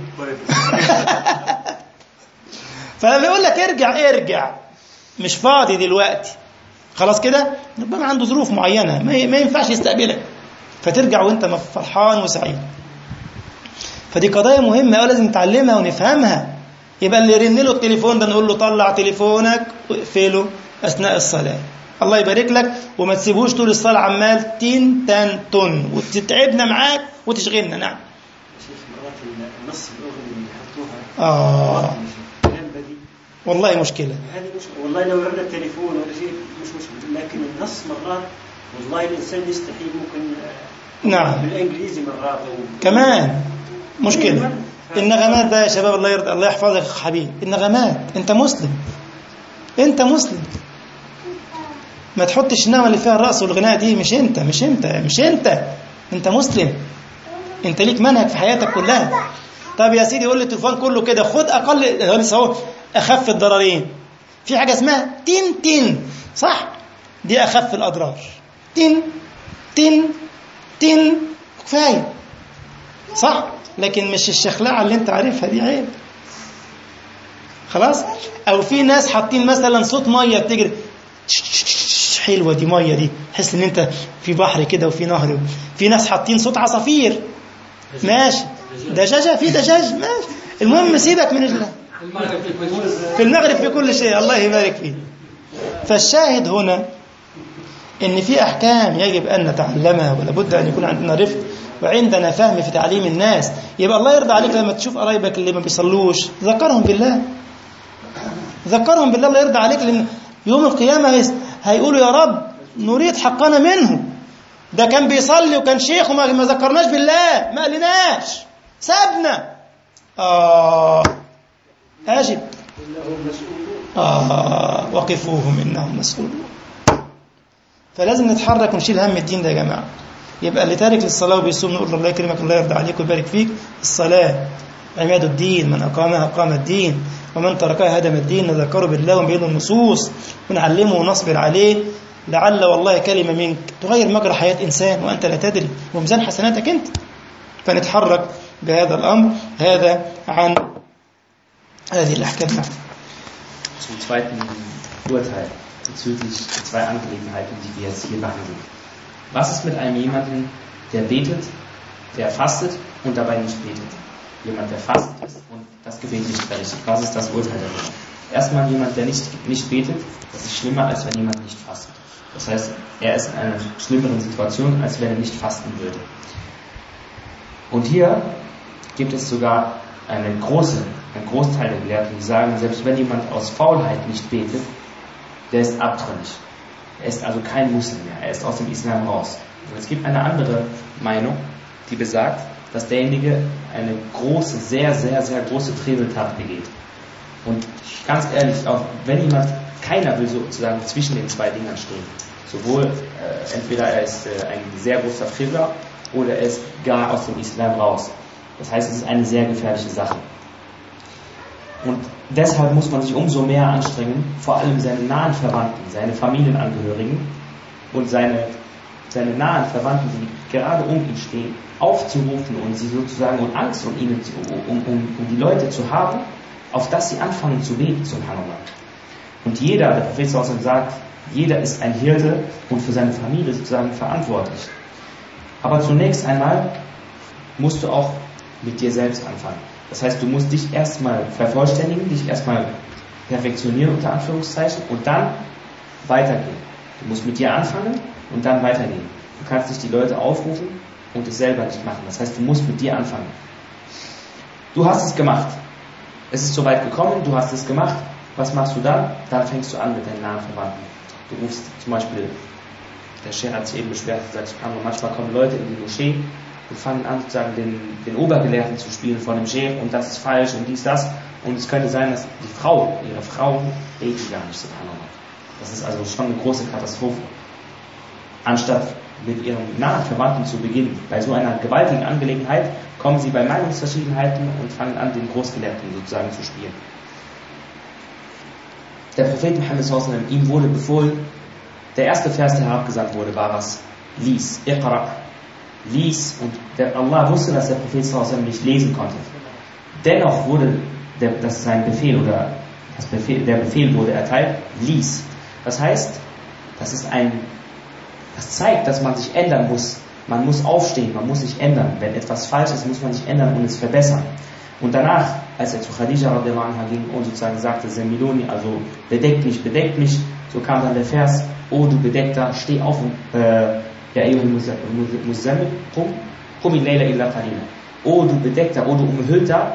فلما يقول لك ارجع مش فاضي دلوقتي، خلاص كده ربما عنده ظروف معينة ما ينفعش يستقبلك، فترجع وانت فرحان وسعيد. فدي قضايا مهمة أو لازم نتعلمها ونفهمها. يبقى اللي يرن له التليفون ده نقول له طلع تليفونك واقفله أثناء الصلاة، الله يبارك لك، وما تسيبوش طول الصلاة عمال تن وتتعبنا معاك وتشغلنا. نعم النص اللغوي اللي يحطوها والله مشكلة، هذه مشكلة والله. لو رن التليفون ولا شيء مش مشكلة، لكن النص مرات والله الإنسان يستحي ممكن نعم بالإنجليزي مرات كمان مشكلة. النغمات ده يا شباب الله يحفظك يا حبيبي، النغمات، انت مسلم، ما تحطش النغمة اللي فيها الرأس والغناء دي، مش انت انت مسلم، انت ليك منهج في حياتك كلها. طب يا سيدي قول لي التليفون كله كده، خد اقل اخف الضررين، في حاجة اسمها تين صح، دي اخف الاضرار، تين كفاية صح، لكن مش الشخلعة اللي انت عارفها دي، عيب خلاص. او في ناس حاطين مثلا صوت مية بتجري، حلوة دي مية دي، تحس ان انت في بحر كده وفي نهر. في ناس حاطين صوت عصافير، ماشي، دجاجة في دجاج ماشي، المهم سيبك من في المغرب في كل شيء، الله يبارك فيه. فالشاهد هنا ان في احكام يجب ان نتعلمها، ولابد ان يكون عندنا رفق وعندنا فهم في تعليم الناس. يبقى الله يرضى عليك لما تشوف قرايبك اللي ما بيصلوش ذكرهم بالله، الله يرضى عليك، لان يوم القيامة هيقولوا يا رب نريد حقنا منه، ده كان بيصلي وكان شيخ وما ذكرناش بالله، ما قالناش، سابنا. أجب وقفوهم إنهم مسؤولون. فلازم نتحرك ونشيل هم الدين ده يا جماعة. يبقى اللي تارك للصلاة وبيصوم نقول له الله يكرمك الله يرضى عليك ويبارك فيك. الصلاة عماد الدين، من أقامها قام الدين، ومن تركها هدم الدين. نذكره بالله ونبين النصوص ونعلمه ونصبر عليه، لعل والله كلمة منك تغير مجرى حياة إنسان وأنت لا تدري، وميزان حسناتك أنت. فنتحرك بهذا الأمر. هذا عن هذه الأحكام. Zum zweiten Urteil bezüglich der zwei Angelegenheiten, die wir jetzt hier behandeln. Was ist mit einem jemanden, der betet, der fastet und dabei nicht betet? Jemand, der fastet ist und das Gebet nicht verrichtet. Was ist das Urteil darüber? Erstmal jemand, der nicht betet, das ist schlimmer, als wenn jemand nicht fastet. Das heißt, er ist in einer schlimmeren Situation, als wenn er nicht fasten würde. Und hier gibt es sogar einen Großteil der Gelehrten, die sagen, selbst wenn jemand aus Faulheit nicht betet, der ist abtrünnig. Er ist also kein Muslim mehr, er ist aus dem Islam raus. Und es gibt eine andere Meinung, die besagt, dass derjenige eine große, sehr, sehr, sehr große Freveltat begeht. Und ganz ehrlich, auch wenn keiner will sozusagen zwischen den zwei Dingern stehen. Sowohl entweder er ist ein sehr großer Freveler oder er ist gar aus dem Islam raus. Das heißt, es ist eine sehr gefährliche Sache. Und deshalb muss man sich umso mehr anstrengen, vor allem seine nahen Verwandten, seine Familienangehörigen und seine nahen Verwandten, die gerade um ihn stehen, aufzurufen und sie sozusagen und Angst um die Leute zu haben, auf dass sie anfangen zu beten, subhanallah. Und jeder, der Prophet sagt, jeder ist ein Hirte und für seine Familie sozusagen verantwortlich. Aber zunächst einmal musst du auch mit dir selbst anfangen. Das heißt, du musst dich erstmal vervollständigen, dich erstmal perfektionieren, unter Anführungszeichen, und dann weitergehen. Du musst mit dir anfangen und dann weitergehen. Du kannst nicht die Leute aufrufen und es selber nicht machen. Das heißt, du musst mit dir anfangen. Du hast es gemacht. Es ist soweit gekommen, du hast es gemacht. Was machst du dann? Dann fängst du an mit deinen nahen Verwandten. Du rufst zum Beispiel, der Sheikh hat sich eben beschwert und sagt, manchmal kommen Leute in die Moschee und fangen an, sozusagen den Obergelehrten zu spielen von dem Sheikh und das ist falsch und dies, das. Und es könnte sein, dass ihre Frauen beten gar nicht, subhanallah. Das ist also schon eine große Katastrophe. Anstatt mit ihren nahen Verwandten zu beginnen, bei so einer gewaltigen Angelegenheit, kommen sie bei Meinungsverschiedenheiten und fangen an, den Großgelehrten sozusagen zu spielen. Der Prophet Muhammad sallallahu alaihi wasallam, ihm wurde befohlen, der erste Vers, der herabgesandt wurde, war was? Lies, Iqra. Lies, und Allah wusste, dass der Prophet sallallahu alaihi wasallam nicht lesen konnte. Dennoch wurde sein Befehl oder der Befehl wurde erteilt, lies. Das heißt, das zeigt, dass man sich ändern muss. Man muss aufstehen, man muss sich ändern. Wenn etwas falsch ist, muss man sich ändern und es verbessern. Und danach, als er zu Khadija radhiyallahu anha ging und sozusagen sagte, Semiloni, also bedeckt mich, so kam dann der Vers, oh du Bedeckter, steh auf und ja, Muzammil, qum il-layla illa qalila. Oh du Bedeckter, oh du Umhüllter,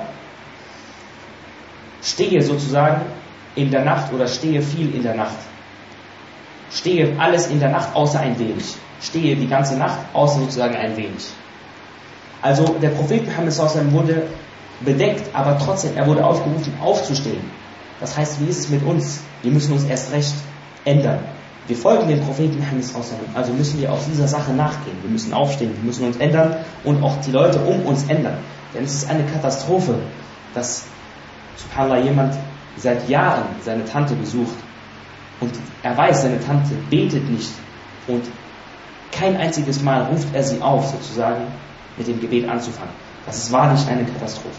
stehe sozusagen in der Nacht oder stehe viel in der Nacht. Stehe alles in der Nacht außer ein wenig. Stehe die ganze Nacht außer sozusagen ein wenig. Also der Prophet Muhammad sallallahu alaihi wasallam wurde bedeckt, aber trotzdem, er wurde aufgerufen, aufzustehen. Das heißt, wie ist es mit uns? Wir müssen uns erst recht ändern. Wir folgen dem Propheten Muhammad sallallahu alaihi wasallam, also müssen wir auf dieser Sache nachgehen. Wir müssen aufstehen, wir müssen uns ändern und auch die Leute um uns ändern. Denn es ist eine Katastrophe, dass, subhanallah, jemand seit Jahren seine Tante besucht und er weiß, seine Tante betet nicht und kein einziges Mal ruft er sie auf, sozusagen mit dem Gebet anzufangen. Das ist wahrlich eine Katastrophe.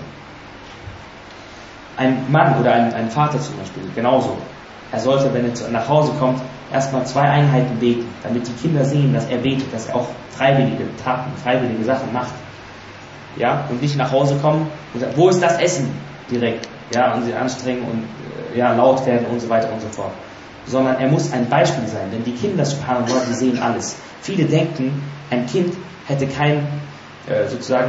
Ein Mann oder ein Vater zum Beispiel, genauso. Er sollte, wenn er nach Hause kommt, erstmal 2 Einheiten beten, damit die Kinder sehen, dass er betet, dass er auch freiwillige Taten, freiwillige Sachen macht. Ja, und nicht nach Hause kommen und sagen, wo ist das Essen? Direkt. Ja, und sie anstrengen und laut werden und so weiter und so fort. Sondern er muss ein Beispiel sein, denn die Kinder, subhanallah, die sehen alles. Viele denken, ein Kind hätte kein, sozusagen,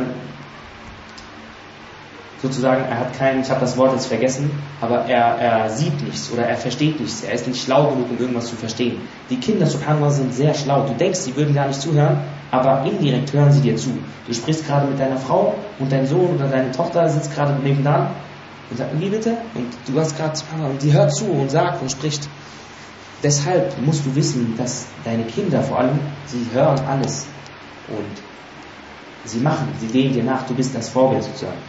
er hat keinen, ich habe das Wort jetzt vergessen, aber er sieht nichts oder er versteht nichts, er ist nicht schlau genug, um irgendwas zu verstehen. Die Kinder, subhanallah, sind sehr schlau. Du denkst, sie würden gar nicht zuhören, aber indirekt hören sie dir zu. Du sprichst gerade mit deiner Frau und dein Sohn oder deine Tochter sitzt gerade nebenan und sagt, wie bitte? Und du hast gerade, subhanallah, und die hört zu und sagt und spricht. Deshalb musst du wissen, dass deine Kinder vor allem, sie hören alles. Und sie gehen dir nach, du bist das Vorbild sozusagen.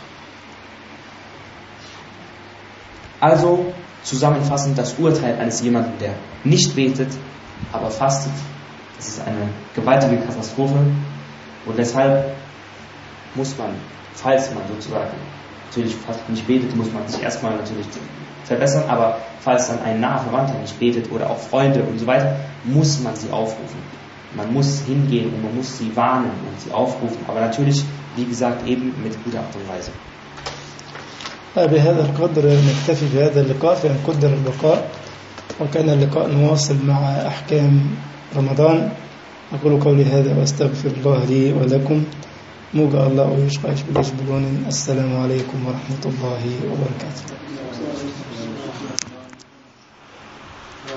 Also, zusammenfassend, das Urteil eines jemanden, der nicht betet, aber fastet, das ist eine gewaltige Katastrophe. Und deshalb muss man, falls man sozusagen natürlich fast nicht betet, muss man sich erstmal natürlich verbessern, aber falls dann ein naher Verwandter nicht betet oder auch Freunde und so weiter, muss man sie aufrufen. Man muss hingehen und man muss sie warnen und sie aufrufen, aber natürlich, wie gesagt, eben mit guter Art und Weise. بهذا القدر نكتفي بهذا اللقاء في أن قدر اللقاء، وكان اللقاء نواصل مع أحكام رمضان. أقول قولي هذا وأستغفر الله لي ولكم. موجة الله ويشقى بالأجبلون. السلام عليكم ورحمة الله وبركاته.